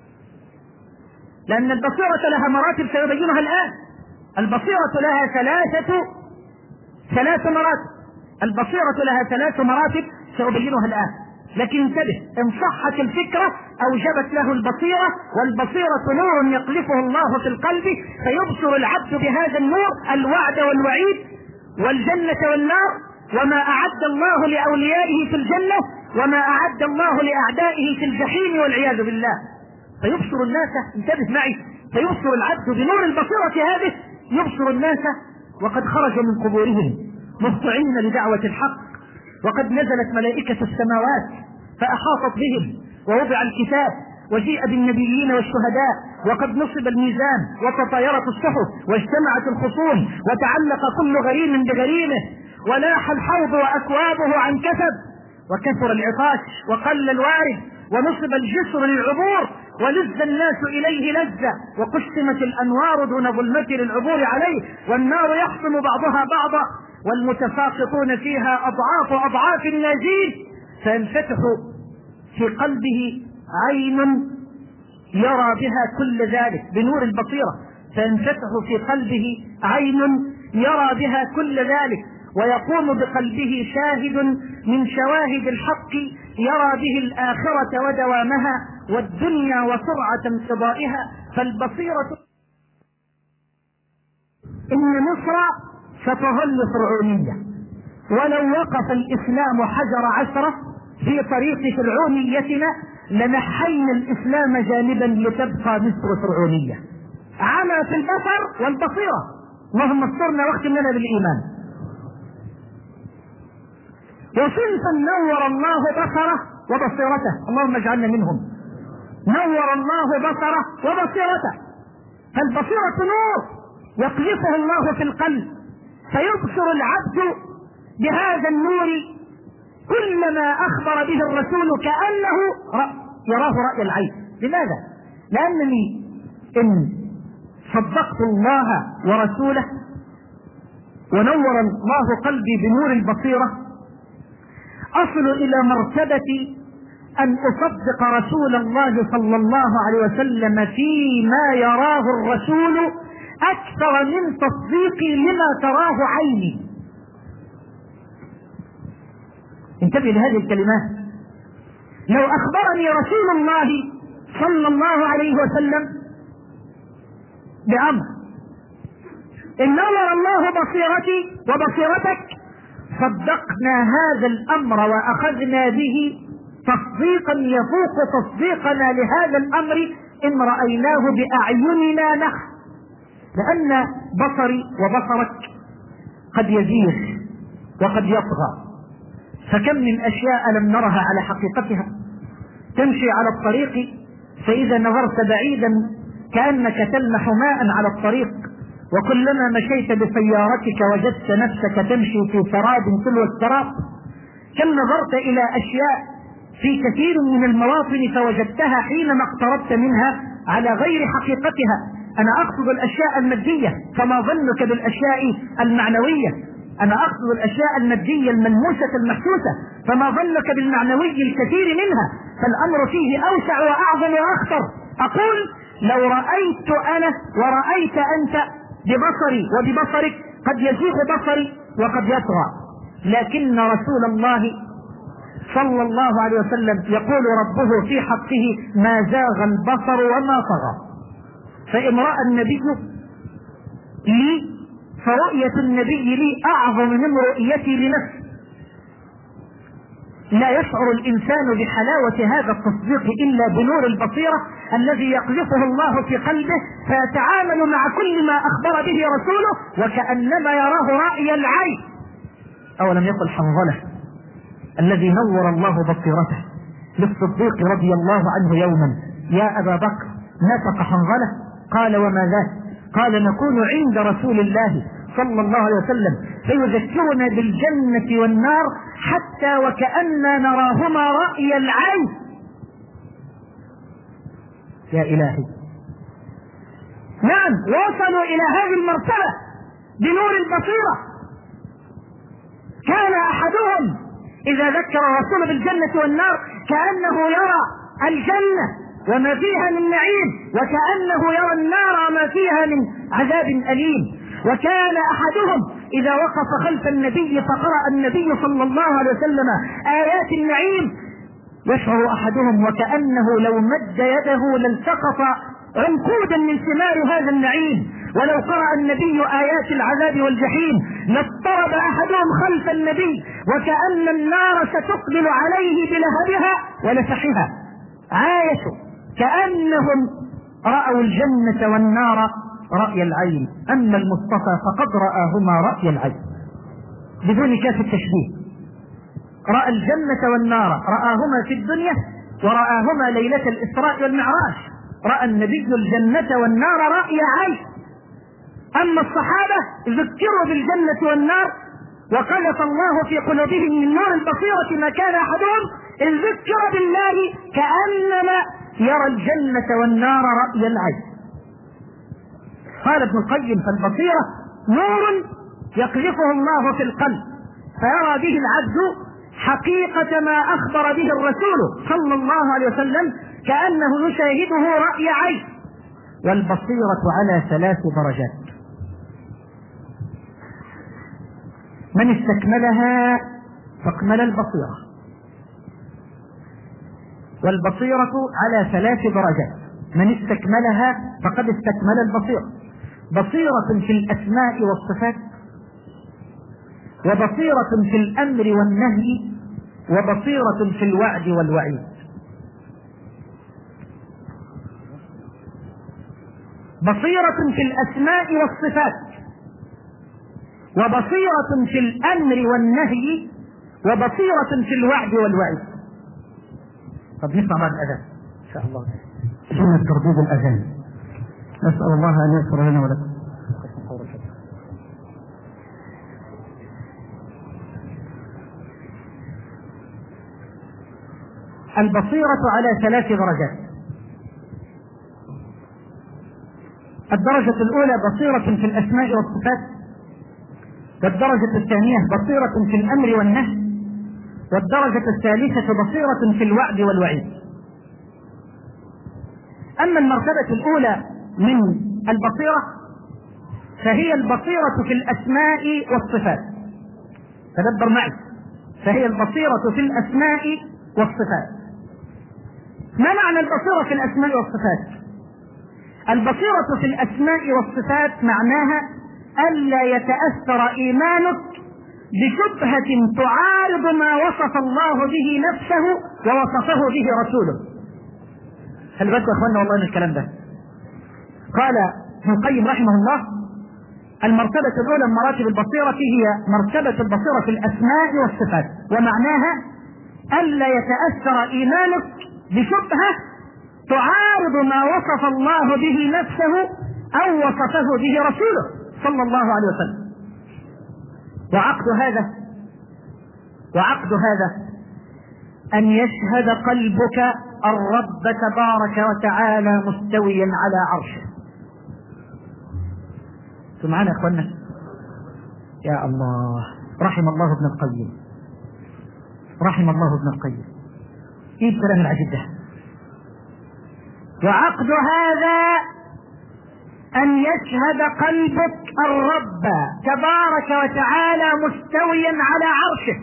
لأن البصيرة لها مراتب سيبينها الآن. البصيرة لها ثلاثة ثلاث مراتب البصيرة لها ثلاث مراتب سأبينها الآن، لكن انتبه، إن صحت الفكرة أوجبت له البصيرة، والبصيرة نور يقذفه الله في القلب فيبصر العبد بهذا النور الوعد والوعيد والجنة والنار، وما أعد الله لأوليائه في الجنة وما أعد الله لأعدائه في الجحيم والعياذ بالله. فيبصر الناس، انتبه معي، فيبصر العبد بنور البصيرة هذه، يبصر الناس وقد خرج من قبورهم مخضعين لدعوة الحق، وقد نزلت ملائكة السماوات فأحاطت بهم، ووضع الكتاب وجيء بالنبيين والشهداء، وقد نصب الميزان وتطايرت الصحف واجتمعت الخصوم وتعلق كل غريم بغريمه، ولاح الحوض وأكوابه عن كثب، وكثر العطاش وقل الوارد، ونصب الجسر للعبور ولز الناس إليه لزة، وقسمت الأنوار دون ظلمة للعبور عليه، والنار يحطم بعضها بعضا والمتساقطون فيها أضعاف أضعاف الناجين. فينفتح في قلبه عين يرى بها كل ذلك بنور البصيرة، فينفتح في قلبه عين يرى بها كل ذلك، ويقوم بقلبه شاهد من شواهد الحق يرى به الآخرة ودوامها والدنيا وسرعة انقضائها. فالبصيرة إن مصر ستظل فرعونية، ولو وقف الإسلام حجر عشرة في طريق فرعونيتنا لنحينا الإسلام جانبا لتبقى مصر فرعونية. عمى في البصر والبصيرة، اللهم استرنا واختم لنا بالإيمان. وصنفا نور الله بصره وبصيرته، اللهم اجعلنا منهم. نور الله بصره وبصيرته، فالبصيرة نور يقذفه الله في القلب فيبصر العبد بهذا النور كل ما أخبر به الرسول كأنه يراه رأي العين. لماذا؟ لأنني إن صدقت الله ورسوله ونور الله قلبي بنور البصيرة أصل إلى مرتبة أن أصدق رسول الله صلى الله عليه وسلم فيما يراه الرسول أكثر من تصديقي لما تراه عيني. انتبه لهذه الكلمات. لو أخبرني رسول الله صلى الله عليه وسلم بأمر إن نور الله بصيرتي وبصيرتك صدقنا هذا الأمر وأخذنا به تصديقا يفوق تصديقنا لهذا الأمر إن رأيناه بأعيننا نحن، لأن بصري وبصرك قد يزيغ وقد يطغى، فكم من أشياء لم نرها على حقيقتها. تمشي على الطريق فإذا نظرت بعيدا كأنك تلمح ماء على الطريق، وكلما مشيت بسيارتك وجدت نفسك تمشي في سراب تلو السراب. كم نظرت إلى أشياء في كثير من المواطن فوجدتها حينما اقتربت منها على غير حقيقتها. أنا أقصد الأشياء المادية، فما ظنك بالأشياء المعنوية؟ أنا أقصد الأشياء المادية الملموسة المحسوسة، فما ظنك بالمعنوي الكثير منها؟ فالأمر فيه أوسع وأعظم وأخطر. أقول لو رأيت أنا ورأيت أنت ببصري وببصرك قد يزيغ بصري وقد يطغى، لكن رسول الله صلى الله عليه وسلم يقول ربه في حقه ما زاغ البصر وما طغى. فإن رأى النبي لي فرؤية النبي لي أعظم من رؤيتي لنفسي. لا يشعر الإنسان بحلاوة هذا التصديق إلا بنور البصيرة الذي يقذفه الله في قلبه فيتعامل مع كل ما أخبر به رسوله وكأنما يراه رأي العين. أولم يقل حنظلة الذي نور الله بصيرته للصديق رضي الله عنه يوما يا أبا بكر نطق حنظلة؟ قال وما ذاك؟ قال نكون عند رسول الله صلى الله عليه وسلم فيذكرنا بالجنة والنار حتى وكأننا نراهما رأي العين. يا إلهي نعم وصلوا إلى هذه المرتبة بنور البصيرة. كان أحدهم إذا ذكر الرسول بالجنة والنار كأنه يرى الجنة وما فيها من نعيم، وكأنه يرى النار وما فيها من عذاب أليم. وكان أحدهم إذا وقف خلف النبي فقرأ النبي صلى الله عليه وسلم آيات النعيم يشعر أحدهم وكأنه لو مد يده لالتقط عنقودا من ثمار هذا النعيم. ولو قرأ النبي آيات العذاب والجحيم لاضطرب أحدهم خلف النبي وكأن النار ستقبل عليه بلهبها ولفحها. عايشوا كأنهم رأوا الجنة والنار رأي العين، أما المصطفى فقد رآهما رأي العين بدون كاف التشبيه. رأى الجنة والنار، رآهما في الدنيا ورآهما ليلة الإسراء والمعراج. رأى النبي الجنة والنار رأي عين. أما الصحابة ذكروا بالجنة والنار وقذف الله في قلوبهم من نور البصيرة ما كان أحدهم إذ ذكر بالله كأنما يرى الجنة والنار رأي العين. قال ابن القيم: فالبصيرة نور يقذفه الله في القلب فيرى به العبد حقيقة ما أخبر به الرسول صلى الله عليه وسلم كأنه يشاهده رأي عين. والبصيرة على ثلاث درجات، من استكملها فاكمل البصيرة. والبصيرة على ثلاث درجات، من استكملها فقد استكمل البصيرة. بصيرة في الأسماء والصفات، وبصيرة في الأمر والنهي، وبصيرة في الوعد والوعيد. بصيرة في الأسماء والصفات، وبصيرة في الأمر والنهي، وبصيرة في الوعد والوعيد. طب نسمع بعد الأذان إن شاء الله. سنة ترديد الأذان، نسأل الله أن يغفر لنا ولكم. البصيرة على ثلاث درجات. الدرجة الأولى بصيرة في الأسماء والصفات، والدرجة الثانية بصيرة في الأمر والنهي، والدرجة الثالثة بصيرة في الوعد والوعيد. أما المرتبة الأولى من البصيرة فهي البصيرة في الأسماء والصفات. تدبر معي، فهي البصيرة في الأسماء والصفات. ما معنى البصيرة في الأسماء والصفات؟ البصيرة في الأسماء والصفات معناها ألا يتأثر إيمانك بشبهة تعارض ما وصف الله به نفسه ووصفه به رسوله. خلي بالكم يا اخوانا والله من الكلام ده. قال ابن القيم رحمه الله: المرتبة الأولى من مراتب البصيرة هي مرتبة البصيرة في الأسماء والصفات، ومعناها ألا يتأثر إيمانك بشبهة تعارض ما وصف الله به نفسه أو وصفه به رسوله صلى الله عليه وسلم. وعقد هذا وعقد هذا أن يشهد قلبك الرب تبارك وتعالى مستويا على عرشه. انتم معنا يا اخوانا؟ يا الله، رحم الله ابن القيم، رحم الله ابن القيم. ايه الكلام العجيب ده؟ وعقد هذا أن يشهد قلبك الرب تبارك وتعالى مستويا على عرشه،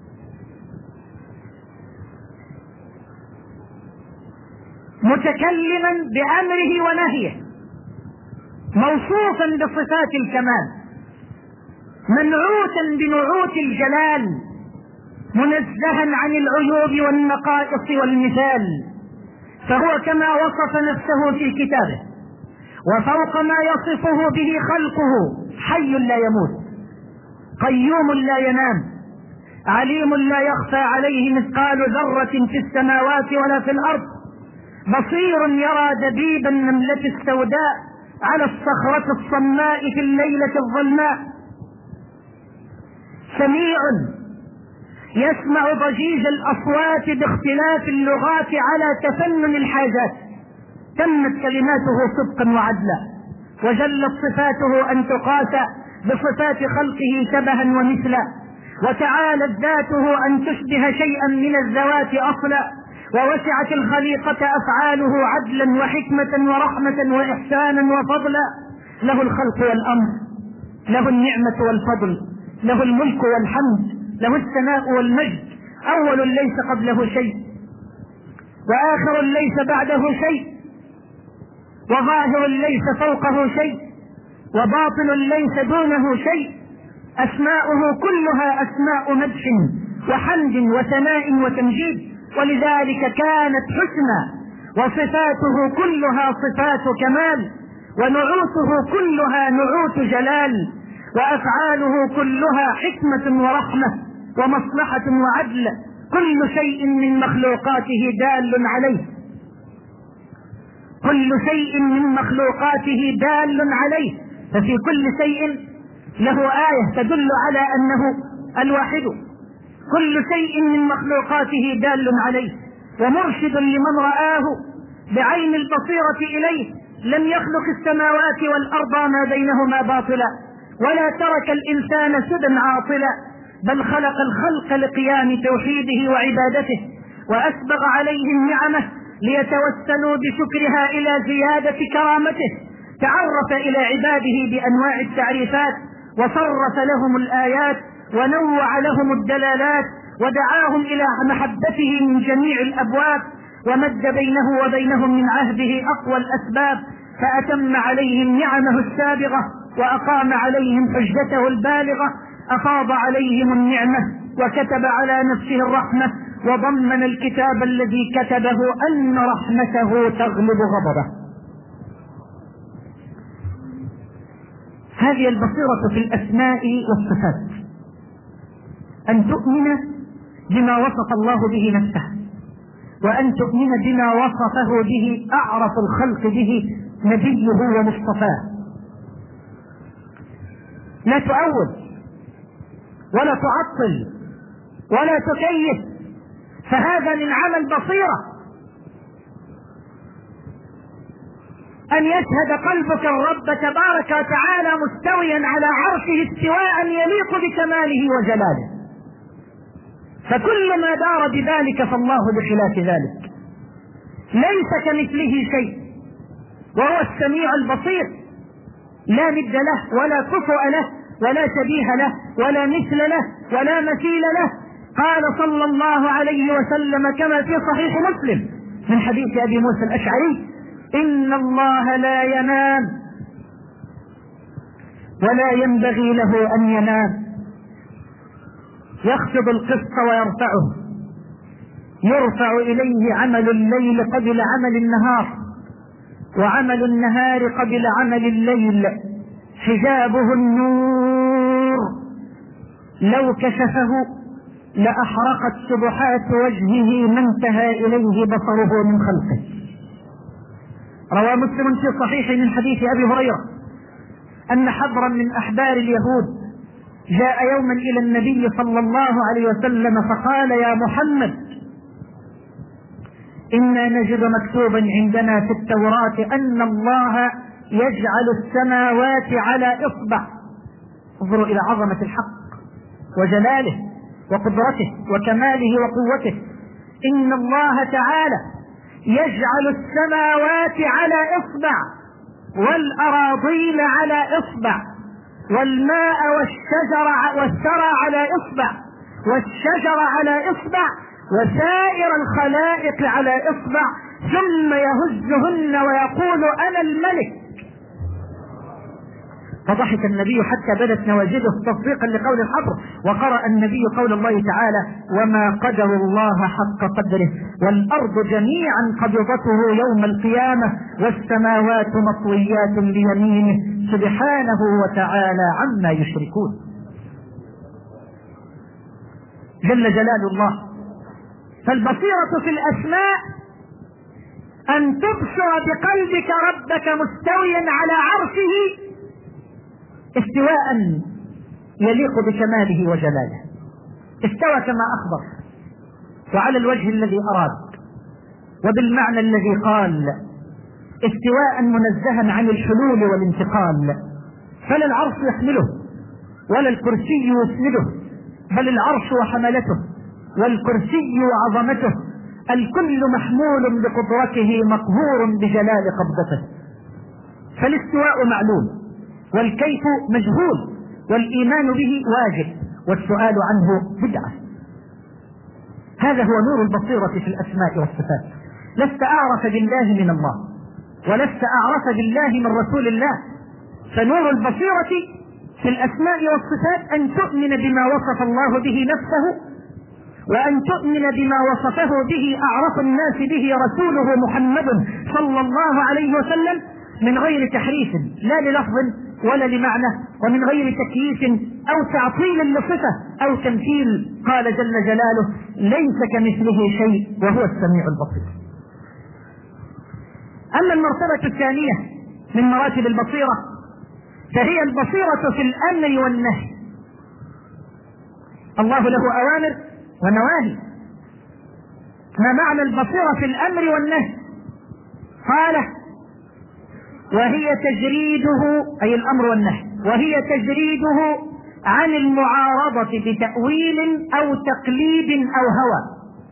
متكلما بأمره ونهيه، موصوفا بصفات الكمال، منعوتا بنعوت الجلال، منزها عن العيوب والنقائص والمثال، فهو كما وصف نفسه في كتابه وفوق ما يصفه به خلقه: حي لا يموت، قيوم لا ينام، عليم لا يخفى عليه مثقال ذرة في السماوات ولا في الأرض، بصير يرى دبيب النملة السوداء على الصخرة الصماء في الليلة الظلماء، سميع يسمع ضجيج الأصوات باختلاف اللغات على تفنن الحاجات، تمت كلماته صدقا وعدلا، وجلت صفاته أن تقاس بصفات خلقه شبها ومثلا، وتعالت ذاته أن تشبه شيئا من الذوات أصلا، ووسعت الخليقة أفعاله عدلا وحكمة ورحمة وإحسانا وفضلا. له الخلق والأمر، له النعمة والفضل، له الملك والحمد، له الثناء والمجد. أول ليس قبله شيء، وآخر ليس بعده شيء، وظاهر ليس فوقه شيء، وباطن ليس دونه شيء. أسماؤه كلها أسماء مدح وحمد وثناء وتمجيد، ولذلك كانت حسنى، وصفاته كلها صفات كمال، ونعوته كلها نعوت جلال، وأفعاله كلها حكمة ورحمة ومصلحة وعدل. كل شيء من مخلوقاته دال عليه، كل شيء من مخلوقاته دال عليه، ففي كل شيء له آية تدل على أنه الواحد. كل شيء من مخلوقاته دال عليه ومرشد لمن رآه بعين البصيرة إليه. لم يخلق السماوات والأرض ما بينهما باطلا، ولا ترك الإنسان سدى عاطلا، بل خلق الخلق لقيام توحيده وعبادته، وأسبغ عليهم نعمه ليتوسلوا بشكرها إلى زيادة كرامته. تعرف إلى عباده بأنواع التعريفات، وصرف لهم الآيات، ونوع لهم الدلالات، ودعاهم إلى محبته من جميع الأبواب، ومد بينه وبينهم من عهده أقوى الأسباب، فأتم عليهم نعمه السابغة، وأقام عليهم حجته البالغة. أفاض عليهم النعمة وكتب على نفسه الرحمة، وضمن الكتاب الذي كتبه أن رحمته تغلب غضبه. هذه البصيرة في الأسماء والصفات، أن تؤمن بما وصف الله به نفسه، وأن تؤمن بما وصفه به أعرف الخلق به نبيه ومصطفاه. لا تؤول ولا تعطل ولا تكيف، فهذا من عمل بصيرة. أن يشهد قلبك الرب تبارك وتعالى مستويا على عرشه استواء يليق بكماله وجلاله، فكل ما دار بذلك فالله بخلاف ذلك، ليس كمثله شيء، وهو السميع البصير، لا ند له ولا كفؤ له ولا شبيه له ولا مثل له ولا مثيل له. قال صلى الله عليه وسلم كما في صحيح مسلم من حديث أبي موسى الأشعري: إن الله لا ينام ولا ينبغي له أن ينام، يخفض القسط ويرفعه، يرفع إليه عمل الليل قبل عمل النهار، وعمل النهار قبل عمل الليل، حجابه النور، لو كشفه لأحرقت سبحات وجهه ما انتهى إليه بصره من خلقه. روى مسلم في صحيح من حديث أبي هريرة أن حبرا من أحبار اليهود جاء يوما إلى النبي صلى الله عليه وسلم فقال: يا محمد، إنا نجد مكتوبا عندنا في التوراة أن الله يجعل السماوات على إصبع. انظروا إلى عظمة الحق وجلاله وقدرته وكماله وقوته. إن الله تعالى يجعل السماوات على إصبع، والأراضين على إصبع، والماء والشجر والثرى على إصبع، والشجر على إصبع، وسائر الخلائق على إصبع، ثم يهزهن ويقول: أنا الملك. فضحك النبي حتى بدت نواجذه تصديقا لقول الحبر، وقرأ النبي قول الله تعالى: وما قدر الله حق قدره، والأرض جميعا قبضته يوم القيامة، والسماوات مطويات بيمينه، سبحانه وتعالى عما يشركون. جل جلال الله. فالبصيرة في الأسماء أن تبصر بقلبك ربك مستويا على عرشه استواء يليق بكماله وجلاله. استوى كما أخبر، وعلى الوجه الذي أراد، وبالمعنى الذي قال، استواء منزها عن الحلول والانتقال، فلا العرش يحمله ولا الكرسي يسنده، بل العرش وحملته والكرسي وعظمته، الكل محمول بقدرته مقهور بجلال قبضته. فالاستواء معلوم والكيف مجهول، والإيمان به واجب والسؤال عنه بدعة. هذا هو نور البصيرة في الأسماء والصفات. لست أعرف بالله من الله، ولست أعرف بالله من رسول الله. فنور البصيرة في الأسماء والصفات أن تؤمن بما وصف الله به نفسه، وأن تؤمن بما وصفه به أعرف الناس به رسوله محمد صلى الله عليه وسلم، من غير تحريف لا للفظ ولا لمعنى، ومن غير تكييف أو تعطيل لصفة أو تمثيل. قال جل جلاله: ليس كمثله شيء وهو السميع البصير. أما المرتبة الثانية من مراتب البصيرة فهي البصيرة في الأمر والنهي. الله له أوامر ونواهي. ما معنى البصيرة في الأمر والنهي؟ قال: وهي تجريده، أي الأمر والنهي، وهي تجريده عن المعارضة بتأويل أو تقليد أو هوى.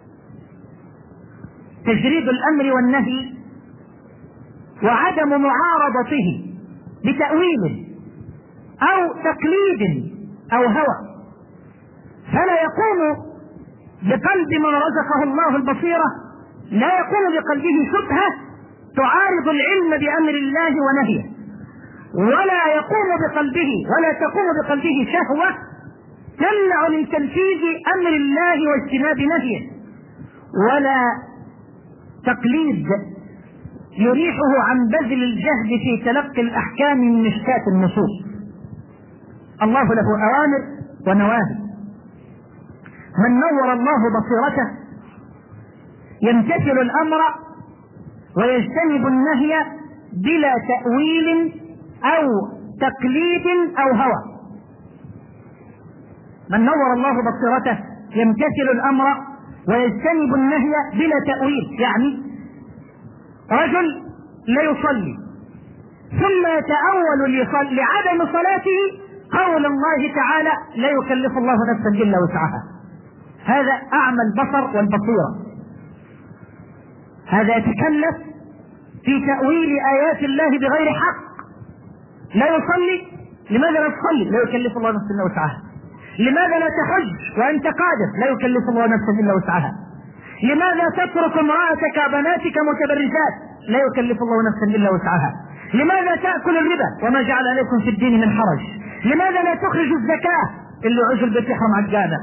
تجريد الأمر والنهي وعدم معارضته بتأويل أو تقليد أو هوى. فلا يقوم بقلب من رزقه الله البصيرة، لا يقوم بقلبه شبهة تعارض العلم بأمر الله ونهيه، ولا يقوم بقلبه ولا تقوم بقلبه شهوة تمنع من تنفيذ أمر الله واجتناب نهيه، ولا تقليد يريحه عن بذل الجهد في تلقي الأحكام من مشكاة النصوص. الله له أوامر ونواهي. من نور الله بصيرته يمتثل الأمر ويجتنب النهي بلا تأويل أو تقليد أو هوى. من نور الله بصيرته يمتثل الأمر ويجتنب النهي بلا تأويل، يعني رجل لا يصلي ثم يتأول لعدم صلاته قول الله تعالى: لا يكلف الله نفسا إلا وسعها. هذا أعمى البصر والبصيرة، هذا يتكلف في تأويل آيات الله بغير حق. لا يصلي، لماذا لا تصلي؟ لا يكلف الله نفسا إلا وسعها. لماذا لا تحج وأنت قادر؟ لا يكلف الله نفسا إلا وسعها. لماذا تترك امرأتك بناتك متبرجات؟ لا يكلف الله نفسا إلا وسعها. لماذا تأكل الربا وما جعل عليكم في الدين من حرج؟ لماذا لا تخرج الزكاة؟ اللي عجل بيت يحرم عجانة.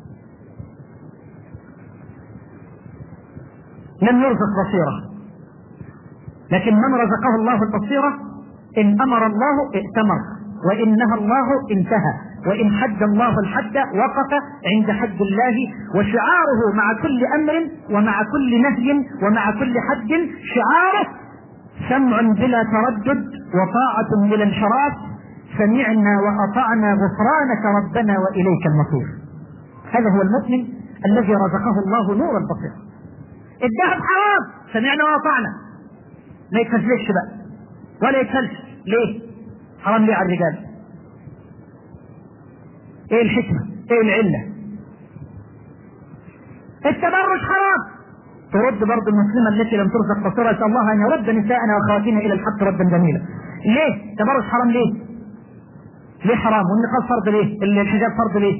لم يرزق بصيرة، لكن من رزقه الله البصيرة إن أمر الله ائتمر، وإن نهى الله انتهى، وإن حد الله الحد وقف عند حد الله. وشعاره مع كل أمر ومع كل نهي ومع كل حد شعاره سمع بلا تردد وطاعة بلا انحراف. سمعنا وأطعنا غفرانك ربنا وإليك المصير. هذا هو المؤمن الذي رزقه الله نور البصيرة. الذهب حرام، سمعنا وأطعنا، ما يتفلش بقى ولا يتفلش. ليه حرام؟ ليه على الرجال؟ ايه الحكمة؟ ايه العلة؟ التبرج حرام، ترد برضه المسلمة التي لم ترزق بصيرة: اسأل الله ان يرد نساءنا واخواتنا الى الحق ردا جميلا. ليه التبرج حرام؟ ليه؟ ليه حرام؟ والنقاب فرض ليه؟ الحجاب فرض ليه؟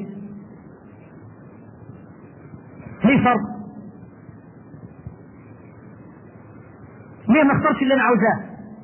ليه فرض؟ ليه ما اخترش اللي انا عاوزاه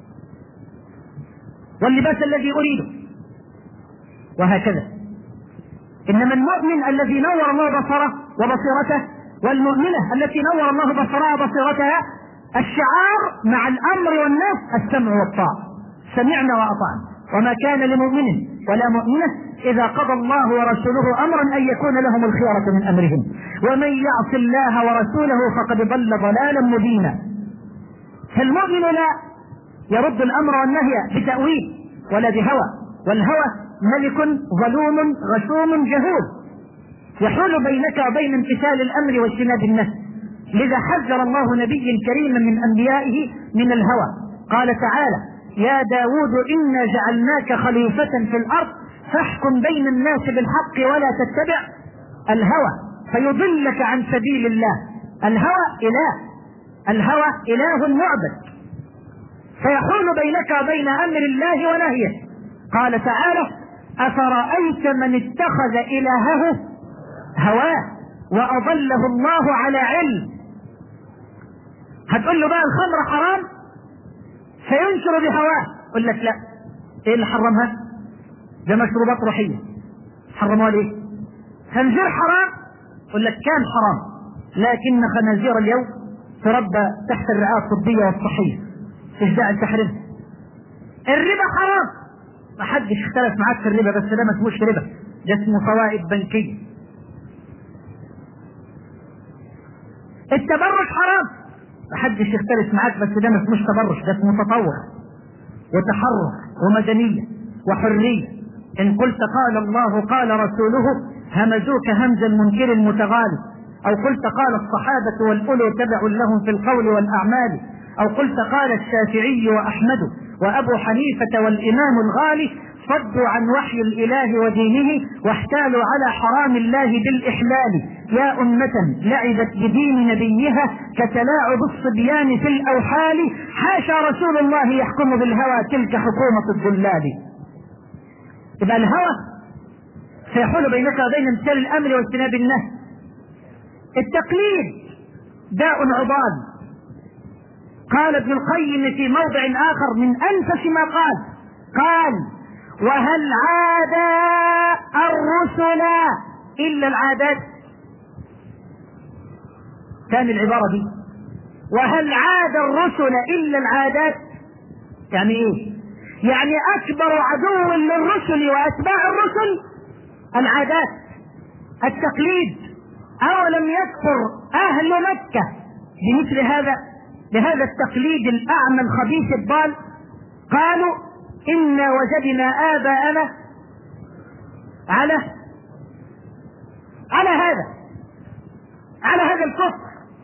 واللباس الذي اريده؟ وهكذا. انما المؤمن الذي نور الله بصره وبصيرته، والمؤمنة التي نور الله بصرها وبصيرتها، الشعار مع الامر والنهي السمع والطاعة. سمعنا واطعنا. وما كان لمؤمن ولا مؤمنة اذا قضى الله ورسوله امرا ان يكون لهم الخيرة من امرهم، ومن يعص الله ورسوله فقد ضل ضلالا مبينا. فالمؤمن لا يرد الامر والنهي بتأويل ولا بهوى، والهوى ملك ظلوم غشوم جهول يحول بينك وبين امتثال الامر واجتناب النهي. لذا حذر الله نبيا كريما من انبيائه من الهوى. قال تعالى: يا داود إنا جعلناك خليفة في الأرض فاحكم بين الناس بالحق ولا تتبع الهوى فيضلك عن سبيل الله. الهوى إله، الهوى إله معبد فيحول بينك وبين أمر الله ونهيه. قال تعالى: أفرأيت من اتخذ إلهه هواه وأضله الله على علم. هتقول له بقى الخمر حرام سينشر بهواه، يقول لك لا. ايه اللي حرمها؟ ده مشروبات روحيه. حرموها ليه؟ خنزير حرام، يقول لك كان حرام لكن خنازير اليوم تربى تحت الرعايه الطبيه والصحيه، ايش داعي التحريم؟ الربا حرام، ما حدش اختلف معاك في الربا، بس ده ما اسموش ربا، ده اسمه فوائد بنكيه. التبرج حرام، ما حدش يختلف معاك، بس ده ما اسموش تبرج، ده اسمه تطور وتحرر ومدنيه وحريه. ان قلت قال الله قال رسوله همزوك همز المنكر المتغالي، او قلت قال الصحابه والاولو تبع لهم في القول والاعمال، او قلت قال الشافعي واحمد وابو حنيفه والامام الغالي صدوا عن وحي الاله ودينه واحتالوا على حرام الله بالاحلال. يا امه لعبت بدين نبيها كتلاعب الصبيان في الاوحال، حاشا رسول الله يحكم بالهوى تلك حكومه الضلال. يبقى الهوى سيحول بينك وبين امتثال الامر واجتناب النهي. التقليد داء عضال. قال ابن القيم في موضع اخر من انفس ما قال، قال: وهل عاد الرسل الا العادات. كان العبارة دي وهل عاد الرسل الا العادات، يعني ايه؟ يعني اكبر عدو للرسل واتباع الرسل العادات، التقليد. اولم يكفر اهل مكة بمثل هذا، بهذا التقليد الاعمى الخبيث الضال؟ قالوا: إنا وجدنا آباءنا على على هذا على هذا الكفر،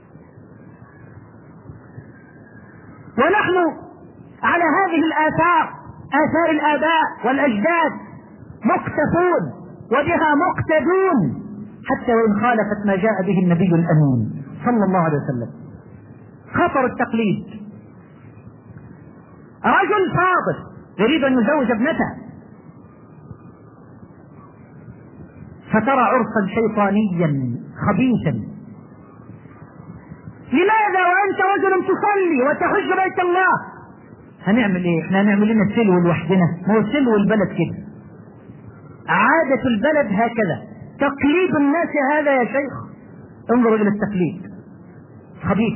ونحن على هذه الآثار، آثار الآباء والأجداد مقتفون وبها مقتدون، حتى وإن خالفت ما جاء به النبي الأمين صلى الله عليه وسلم. خطر التقليد. رجل فاضل يريد أن يزوج ابنته، فترى عرسا شيطانيا خبيثا. لماذا وأنت رجل تصلي وتحج بيت الله؟ هنعمل ايه؟ احنا هنعمل لنا السلو لوحدنا؟ ما هو السلو البلد كده، عادة البلد هكذا، تقليد الناس هذا يا شيخ. انظروا إلى التقليد خبيث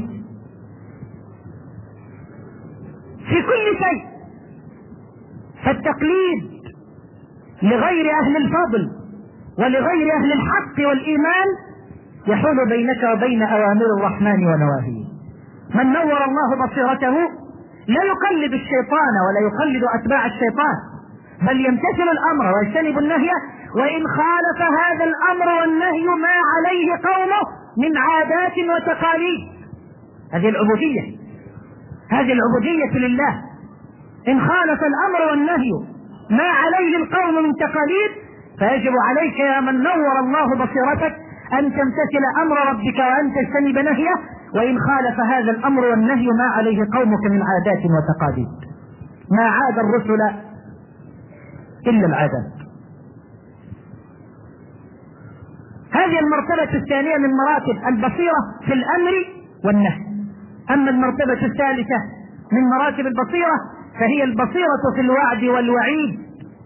في كل شيء. فالتقليد لغير أهل الفضل ولغير أهل الحق والإيمان يحول بينك وبين أوامر الرحمن ونواهيه. من نور الله بصيرته لا يقلد الشيطان ولا يقلد أتباع الشيطان، بل يمتثل الأمر ويجتنب النهي، وإن خالف هذا الأمر والنهي ما عليه قومه من عادات وتقاليد. هذه العبودية، هذه العبودية لله. إن خالف الأمر والنهي ما عليه القوم من تقاليد فيجب عليك يا من نور الله بصيرتك أن تمتثل أمر ربك وأن تجتنب نهيه، وإن خالف هذا الأمر والنهي ما عليه قومك من عادات وتقاليد. ما عاد الرسل إلا العادات. هذه المرتبة الثانية من مراتب البصيرة في الأمر والنهي. أما المرتبة الثالثة من مراتب البصيرة فهي البصيرة في الوعد والوعيد،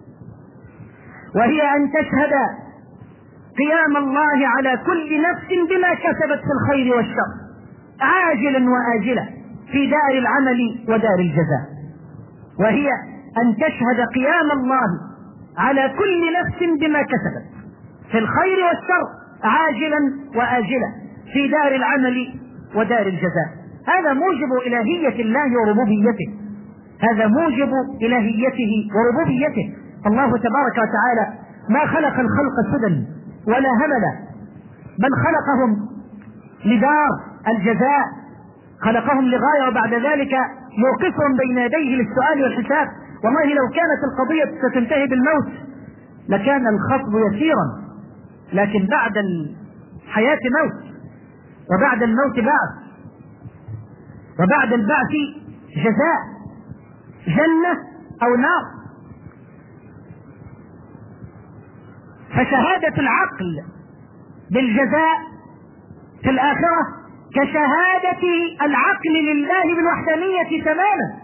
وهي أن تشهد قيام الله على كل نفس بما كسبت في الخير والشر عاجلا وآجلا في دار العمل ودار الجزاء. وهي أن تشهد قيام الله على كل نفس بما كسبت في الخير والشر عاجلا وآجلا في دار العمل ودار الجزاء. هذا موجب إلهية الله وربوبيته، هذا موجب إلهيته وربوبيته. الله تبارك وتعالى ما خلق الخلق سدى ولا هملا، بل خلقهم لدار الجزاء خلقهم لغاية وبعد ذلك يوقفهم بين يديه للسؤال والحساب. والله لو كانت القضية ستنتهي بالموت لكان الخطب يسيرا، لكن بعد الحياة موت، وبعد الموت بعث، وبعد البعث جزاء، جنة أو نار. فشهادة العقل بالجزاء في الآخرة كشهادة العقل لله بالوحدانية تماما.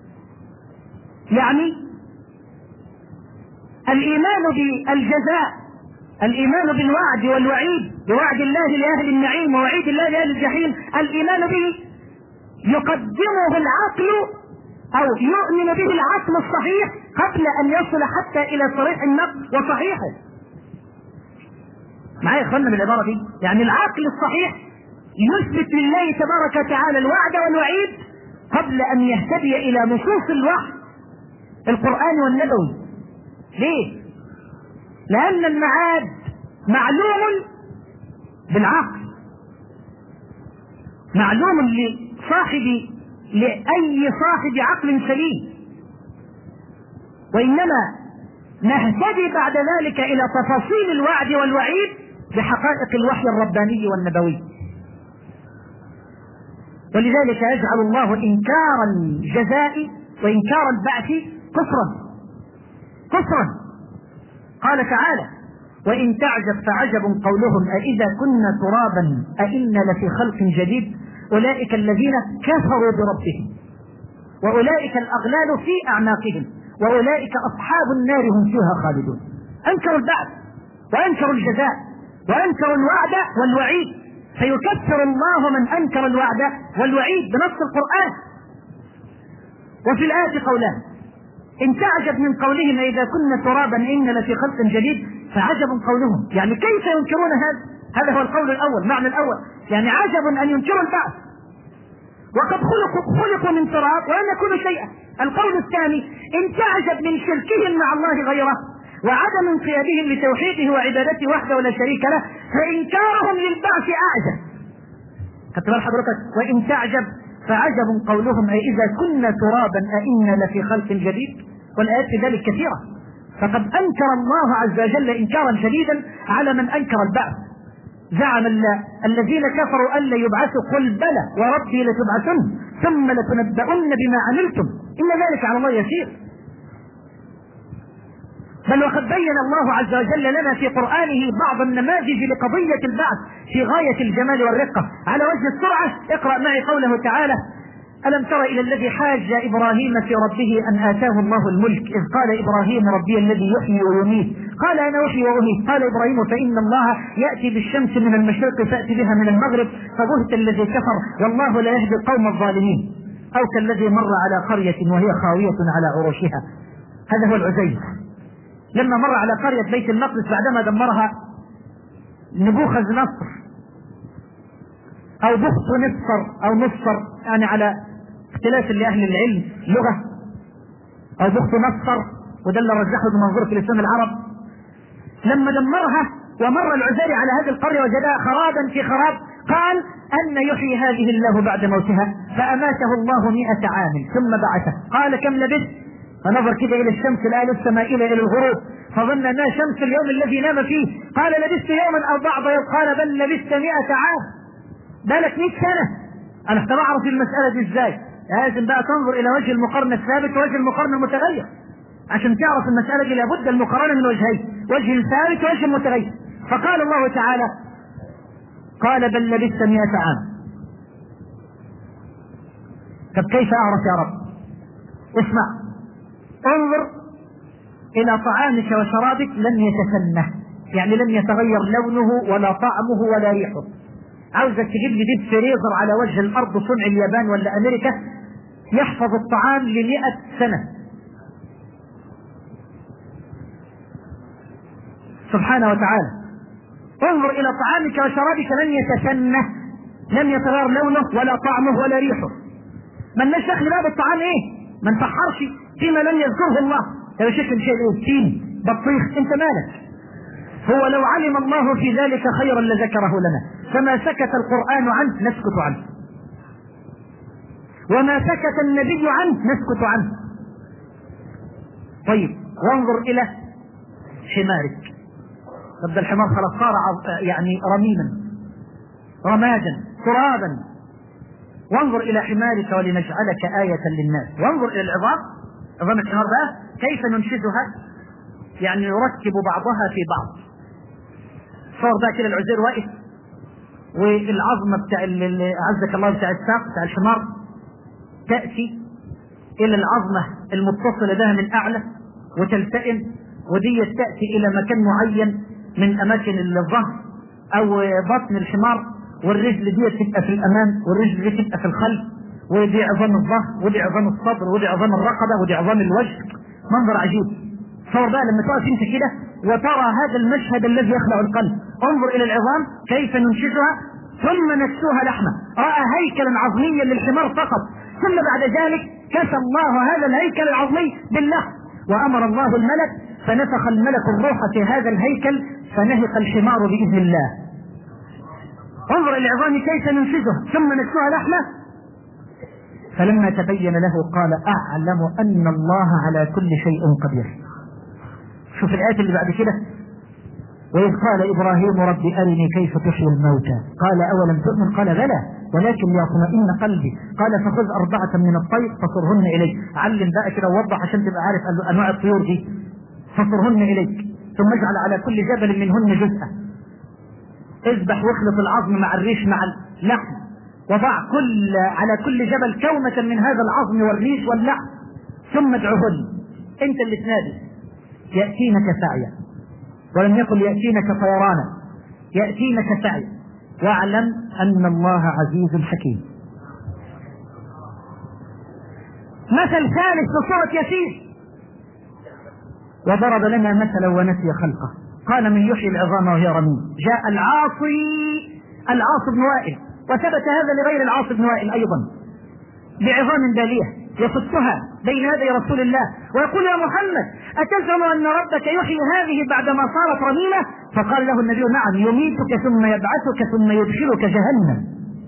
يعني الإيمان بالجزاء، الإيمان بالوعد والوعيد، بوعد الله لأهل النعيم ووعيد الله لأهل الجحيم، الإيمان به يقدمه العقل أو يؤمن به العقل الصحيح قبل أن يصل حتى إلى صريح النقد وصحيحه. معايا يا اخوانا بالعبارة دي؟ يعني العقل الصحيح يثبت لله تبارك وتعالى الوعد والوعيد قبل أن يهتدي إلى نصوص الوحي القرآن والنبوي. ليه؟ لأن المعاد معلوم بالعقل، معلوم لصاحب لأي صاحب عقل سليم، وإنما نهتدي بعد ذلك إلى تفاصيل الوعد والوعيد بحقائق الوحي الرباني والنبوي. ولذلك يجعل الله إنكار الجزاء وإنكار البعث كفرا كفرا. قال تعالى: وإن تعجب فعجب قولهم أإذا كنا ترابا أإنا لفي خلق جديد أولئك الذين كفروا بربهم وأولئك الأغلال في أعناقهم وأولئك أصحاب النار هم فيها خالدون. أنكروا البعث وأنكروا الجزاء وأنكروا الوعد والوعيد، فيكفر الله من أنكر الوعد والوعيد بنص القرآن. وفي الآية قولان: إن تعجب من قولهم إذا كنا ترابا إن لفي خلق جديد، فعجب قولهم، يعني كيف ينكرون هذا؟ هذا هو القول الأول، معنى الأول، يعني عجب أن ينكروا البعث وقد خلقوا خلقوا من تراب ولم يكونوا شيئا. القول الثاني: إن تعجب من شركهم مع الله غيره وعدم انقيادهم لتوحيده وعبادته وحده ولا شريك له، فإنكارهم للبعث أعجب. خدت بال حضرتك؟ وإن تعجب فعجب قولهم أي إذا كنا ترابا أئنا لفي خلق جديد. والآيات في ذلك كثيرة. فقد أنكر الله عز وجل إنكارا شديدا على من أنكر البعث. زعم الذين كفروا أن لا يبعثوا، قل بلى وربي لتبعثن ثم لتنبؤن بما عملتم إن ذلك على الله يسير. بل وقد بين الله عز وجل لنا في قرآنه بعض النماذج لقضية البعث في غاية الجمال والرقة. على وجه السرعة اقرأ معي قوله تعالى: ألم تر إلى الذي حاج إبراهيم في ربه أن آتاه الله الملك إذ قال إبراهيم ربي الذي يحيي ويميت قال أنا أحيي وأميت قال إبراهيم فإن الله يأتي بالشمس من المشرق فأتي بها من المغرب فبهت الذي كفر والله لا يهدي القوم الظالمين. أو كالذي مر على قرية وهي خاوية على عروشها. هذا هو العزيز لما مر على قرية بيت المقدس بعدما دمرها نبوخذ نصر أو بخت نصر أو نصر، يعني على اختلاف لأهل العلم لغة، أو بخت نصر، وده اللي رجحه بمنظور في الإسلام العرب. لما دمرها ومر العزيري على هذه القرية وجدها خرابا في خراب قال أن يحيي هذه الله بعد موتها فأماته الله مئة عام ثم بعثه. قال كم لبثت؟ فنظر كده إلى الشمس لا لسه مائلة إلى الغروب فظن أنها شمس اليوم الذي نام فيه. قال لبثت يوما أو بعض يوم. قال بل لبثت مئة عام، بالك مئة سنة. أنا اعرف المسألة دي إزاي؟ لازم بقى تنظر إلى وجه المقارنة الثابت ووجه المقارنة المتغير عشان تعرف المسألة دي لابد المقارنة من وجهين، وجه ثابت ووجه متغير. فقال الله تعالى: قال بل لبثت مئة عام. طب كيف أعرف يا رب؟ اسمع، انظر إلى طعامك وشرابك لم يتسنه، يعني لم يتغير لونه ولا طعمه ولا ريحه. عاوزك تجيب لي ديب فريزر على وجه الأرض صنع اليابان ولا أمريكا يحفظ الطعام لمئة سنة. سبحانه وتعالى. انظر إلى طعامك وشرابك لم يتسنه، لم يتغير لونه ولا طعمه ولا ريحه. من نشأ باب الطعام ايه؟ ما نفحرش فيما لم يذكره الله. لو شكل شيء ايه؟ تين، بطيخ، انت مالك؟ هو لو علم الله في ذلك خيرا لذكره لنا، فما سكت القرآن عنه نسكت عنه. وما سكت النبي عنه نسكت عنه. طيب وانظر إلى حمارك. طب الحمار خلاص صار يعني رميما رمادا ترابا. وانظر إلى حمارك ولنجعلك آية للناس. وانظر إلى العظام، عظام الحمار بقى كيف ننشدها، يعني نركب بعضها في بعض. صار بقى كده العزير واقف، والعظمة بتاع عزك الله بتاع الساق بتاع الحمار تأتي إلى العظمة المتصلة بها من أعلى وتلتئم، ودي تأتي إلى مكان معين من أماكن الظهر أو بطن الحمار، والرجل دي تبقى في الأمام والرجل دي تبقى في الخلف، ودي عظام الظهر ودي عظام الصدر ودي عظام الرقبة ودي عظام الوجه. منظر عجيب. صور بقى لما تقف انت كده وترى هذا المشهد الذي يخلع القلب. انظر إلى العظام كيف ننشزها ثم نكسوها لحمة. رأى هيكلا عظميا للحمار فقط، ثم بعد ذلك كسى الله هذا الهيكل العظمي باللحم، وأمر الله الملك فنفخ الملك الروح في هذا الهيكل فنهق الحمار بإذن الله. انظر إلى العظام كيف ننشزها ثم نكسوها لحمة. فلما تبين له قال أعلم أن الله على كل شيء قدير. شوف الآية اللي بعد كده، وإذ قال إبراهيم رب أرني كيف تحيي الموتى قال أولم تؤمن قال بلى ولكن ليطمئن قلبي قال فخذ أربعة من الطير فصرهن إليك. علم بقى كده ووضح عشان تبقى عارف أنواع الطيور دي. فصرهن إليك ثم اجعل على كل جبل منهن جزءا. اذبح واخلط العظم مع الريش مع اللحم، وضع كل على كل جبل كومة من هذا العظم والريش واللحم، ثم ادعهن. انت اللي تنادي يأتينك سعيا، ولم يقل يأتينك طيرانا، يأتينك سعيا، واعلم أن الله عزيز حكيم. مثل ثالث في سورة ياسين، وضرب لنا مثلا ونسي خلقه قال من يحيي العظام وهي رميم. جاء العاصي العاص بن وائل، وثبت هذا لغير العاص بن وائل أيضا، بعظام بالية يصفها بين يدي رسول الله ويقول يا محمد أتزعم أن ربك يحيي هذه بعدما صارت رميمة؟ فقال له النبي نعم يميتك ثم يبعثك ثم يدخلك جهنم.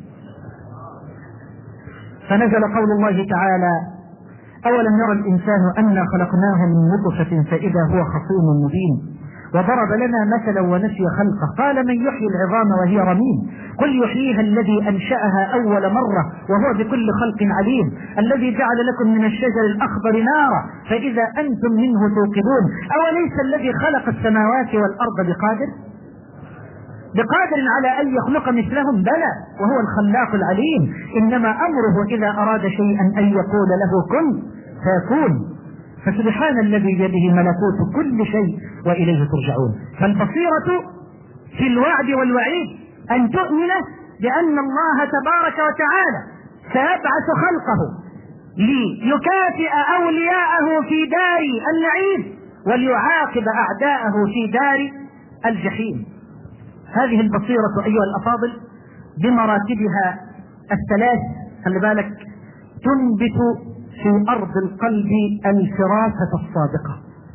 فنزل قول الله تعالى أولم يرى الإنسان أنا خلقناه من نطفة فإذا هو خصيم مبين. وضرب لنا مثلا ونسي خلقه قال من يحيي العظام وهي رميم قل يحييها الذي أنشأها أول مرة وهو بكل خلق عليم الذي جعل لكم من الشجر الأخضر نارا فإذا أنتم منه توقدون أوليس الذي خلق السماوات والأرض بقادر بقادر على أن يخلق مثلهم؟ بلى وهو الخلاق العليم. إنما أمره إذا أراد شيئا أن يقول له كن فيكون. فسبحان الذي بيده ملكوت كل شيء وإليه ترجعون. فالبصيرة في الوعد والوعيد أن تؤمن بأن الله تبارك وتعالى سيبعث خلقه ليكافئ أولياءه في دار النعيم وليعاقب أعداءه في دار الجحيم. هذه البصيرة أيها الأفاضل بمراتبها الثلاث خلي بالك تنبت في أرض القلب الفراسة الصادقة.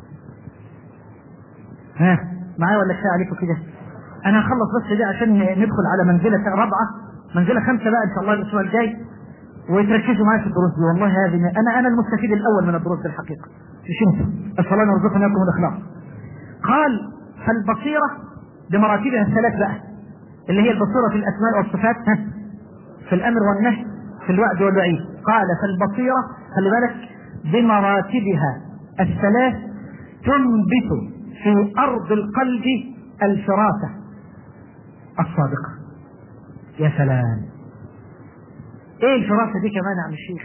ها معايا ولا كفاية عليكم كده؟ أنا هخلص بس ده عشان ندخل على منزلة رابعة، منزلة خمسة بقى إن شاء الله الأسبوع الجاي، ويتركزوا معايا في الدروس دي. والله هذه أنا أنا المستفيد الأول من الدروس الحقيقة، مش أنتم. أسأل الله أن يرزقنا لكم الإخلاص. قال فالبصيرة بمراتبها الثلاث بقى اللي هي البصيرة في الأسماء والصفات، ها في الأمر والنهي في الوعد والوعيد. قال فالبصيرة خلي بالك بمراتبها الثلاث تنبت في أرض القلب الفراسة الصادقة. يا سلام، ايه الفراسة دي كمان يا عم الشيخ؟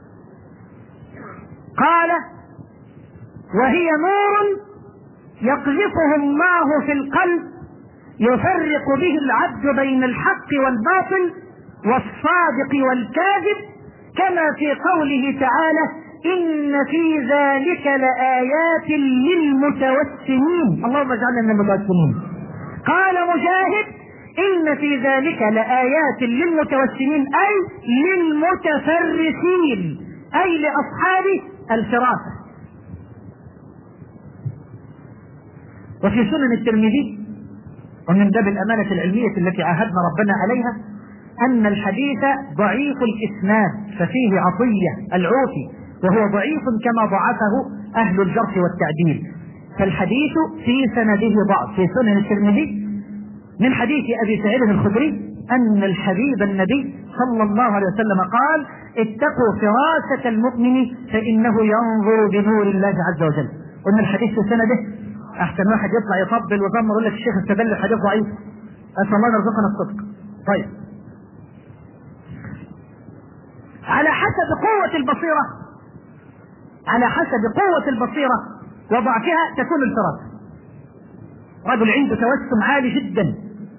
قال وهي نور يقذفه الله في القلب يفرق به العبد بين الحق والباطل والصادق والكاذب، كما في قوله تعالى إن في ذلك لآيات للمتوسمين. اللهم اجعلنا من المتوسمين. قال مجاهد إن في ذلك لآيات للمتوسمين أي للمتفرسين أي لأصحاب الفراسة. وفي سنن الترمذي ومن باب الأمانة العلمية التي عاهدنا ربنا عليها أن الحديث ضعيف الإسناد ففيه عطية العوفي وهو ضعيف كما ضعفه أهل الجرح والتعديل، فالحديث في سنده ضعف. في سنن الترمذي من حديث أبي سعيد الخدري أن الحبيب النبي صلى الله عليه وسلم قال: اتقوا فراسة المؤمن فإنه ينظر بنور الله عز وجل. قلنا الحديث في سنده أحسن واحد يطلع يفضل وضم يقول لك الشيخ استدل الحديث ضعيف، أسأل الله يرزقنا الصدق. طيب، على حسب قوة البصيرة على حسب قوة البصيرة وضعفها تكون الفراسة. رجل عنده توسم عالي جدا،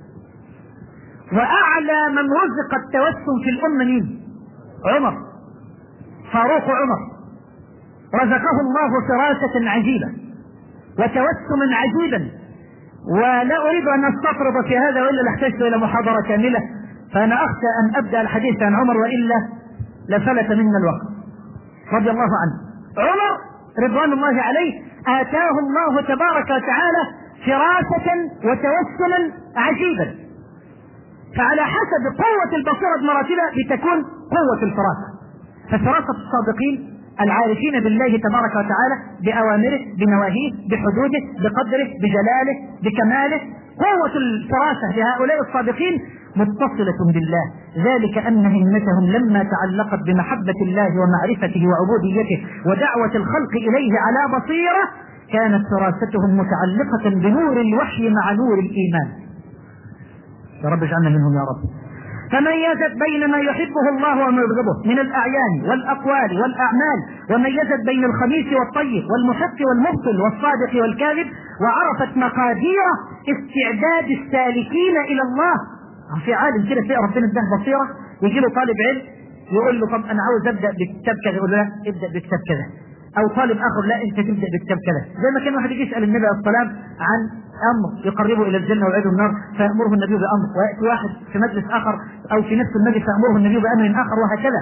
وأعلى من رزق التوسم في الأمة مين؟ عمر، فاروق عمر، رزقه الله فراسة عجيبة وتوسما عجيبا، ولا أريد أن أستطرد في هذا وإلا لاحتجت إلى محاضرة كاملة، فأنا أخشى أن أبدأ الحديث عن عمر وإلا لفلت منا الوقت رضي الله عنه. عمر رضوان الله عليه آتاه الله تبارك وتعالى فراسة وتوسما عجيبا، فعلى حسب قوة البصيرة بمراتبها بتكون قوة الفراسة. ففراسة الصادقين العارفين بالله تبارك وتعالى بأوامره بنواهيه بحدوده بقدره بجلاله بكماله، قوة الفراسة لهؤلاء الصادقين متصلة بالله، ذلك أن همتهم لما تعلقت بمحبة الله ومعرفته وعبوديته ودعوة الخلق إليه على بصيرة كانت فراستهم متعلقة بنور الوحي مع نور الإيمان. يا رب اجعلنا منهم يا رب. فميزت بين ما يحبه الله وما يبغضه من الأعيان والأقوال والأعمال، وميزت بين الخبيث والطيب والمحق والمبطل والصادق والكاذب، وعرفت مقادير استعداد السالكين إلى الله. في عالم كده في ربنا اداه بصيرة يجي له طالب علم يقول له طب أنا عاوز أبدأ بكتاب كذا، يقول له لا ابدأ بكتاب كذا، أو طالب آخر لا أنت تبدأ بكتاب كذا. زي ما كان واحد يجي يسأل النبي عليه الصلاة والسلام عن أمر يقربه إلى الجنة ويعيده النار فيأمره النبي بأمر، ويأتي واحد في مجلس آخر أو في نفس المجلس فيأمره النبي بأمر آخر، وهكذا.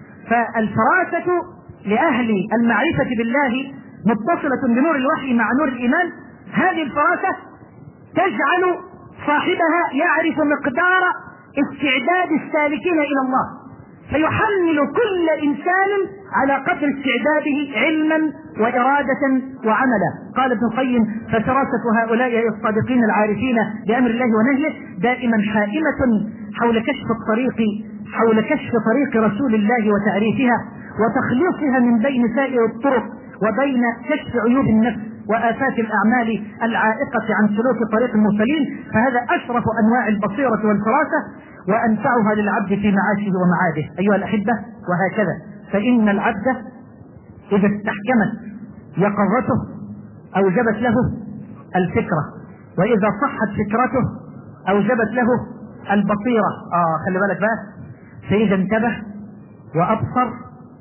فالفراسة لأهل المعرفة بالله متصلة بنور الوحي مع نور الإيمان. هذه الفراسة تجعل صاحبها يعرف مقدار استعداد السالكين إلى الله، فيحمل كل إنسان على قدر استعداده علما وإرادة وعملا. قال ابن القيم: ففراسة هؤلاء الصادقين العارفين بأمر الله ونهيه دائما حائمة حول كشف الطريق حول كشف طريق رسول الله وتعريفها وتخليصها من بين سائر الطرق وبين كشف عيوب النفس وآفات الأعمال العائقة عن سلوك طريق المرسلين. فهذا أشرف أنواع البصيرة والفراسة وأنفعها للعبد في معاشه ومعاده. أيها الأحبة، وهكذا فإن العبد إذا استحكمت يقظته أوجبت له الفكرة، وإذا صحت فكرته أوجبت له البصيرة. آه خلي بالك بقى، فإذا انتبه وأبصر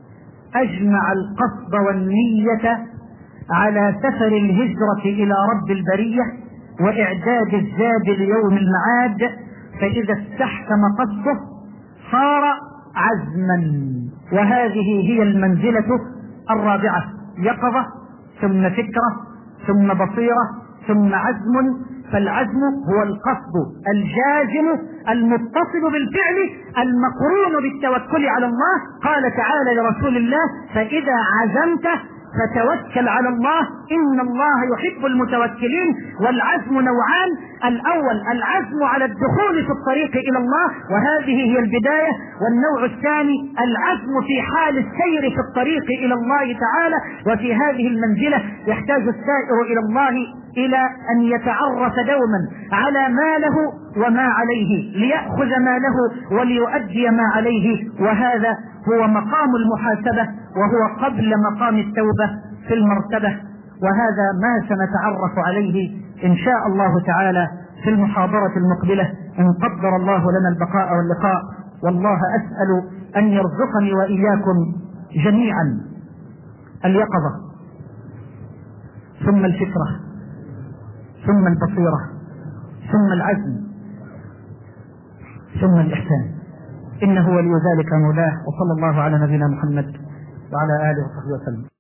أجمع القصد والنية على سفر الهجرة إلى رب البرية وإعداد الزاد ليوم المعاد، فإذا استحكم قصده صار عزما. وهذه هي المنزلة الرابعة: يقظة ثم فكرة ثم بصيرة ثم عزم. فالعزم هو القصد الجازم المتصل بالفعل المقرون بالتوكل على الله. قال تعالى لرسول الله: فإذا عزمت فتوكل على الله إن الله يحب المتوكلين. والعزم نوعان: الأول العزم على الدخول في الطريق إلى الله وهذه هي البداية، والنوع الثاني العزم في حال السير في الطريق إلى الله تعالى. وفي هذه المنزلة يحتاج السائر إلى الله إلى أن يتعرف دوما على ما له وما عليه ليأخذ ما له وليؤدي ما عليه، وهذا هو مقام المحاسبة وهو قبل مقام التوبة في المرتبة. وهذا ما سنتعرف عليه إن شاء الله تعالى في المحاضرة المقبلة إن قدر الله لنا البقاء واللقاء. والله أسأل أن يرزقني وإياكم جميعا اليقظة ثم الفكرة ثم البصيرة ثم العزم ثم الإحسان، إنه ولي ذلك مولاه. وصلى الله على نبينا محمد وعلى آله وصحبه وسلم.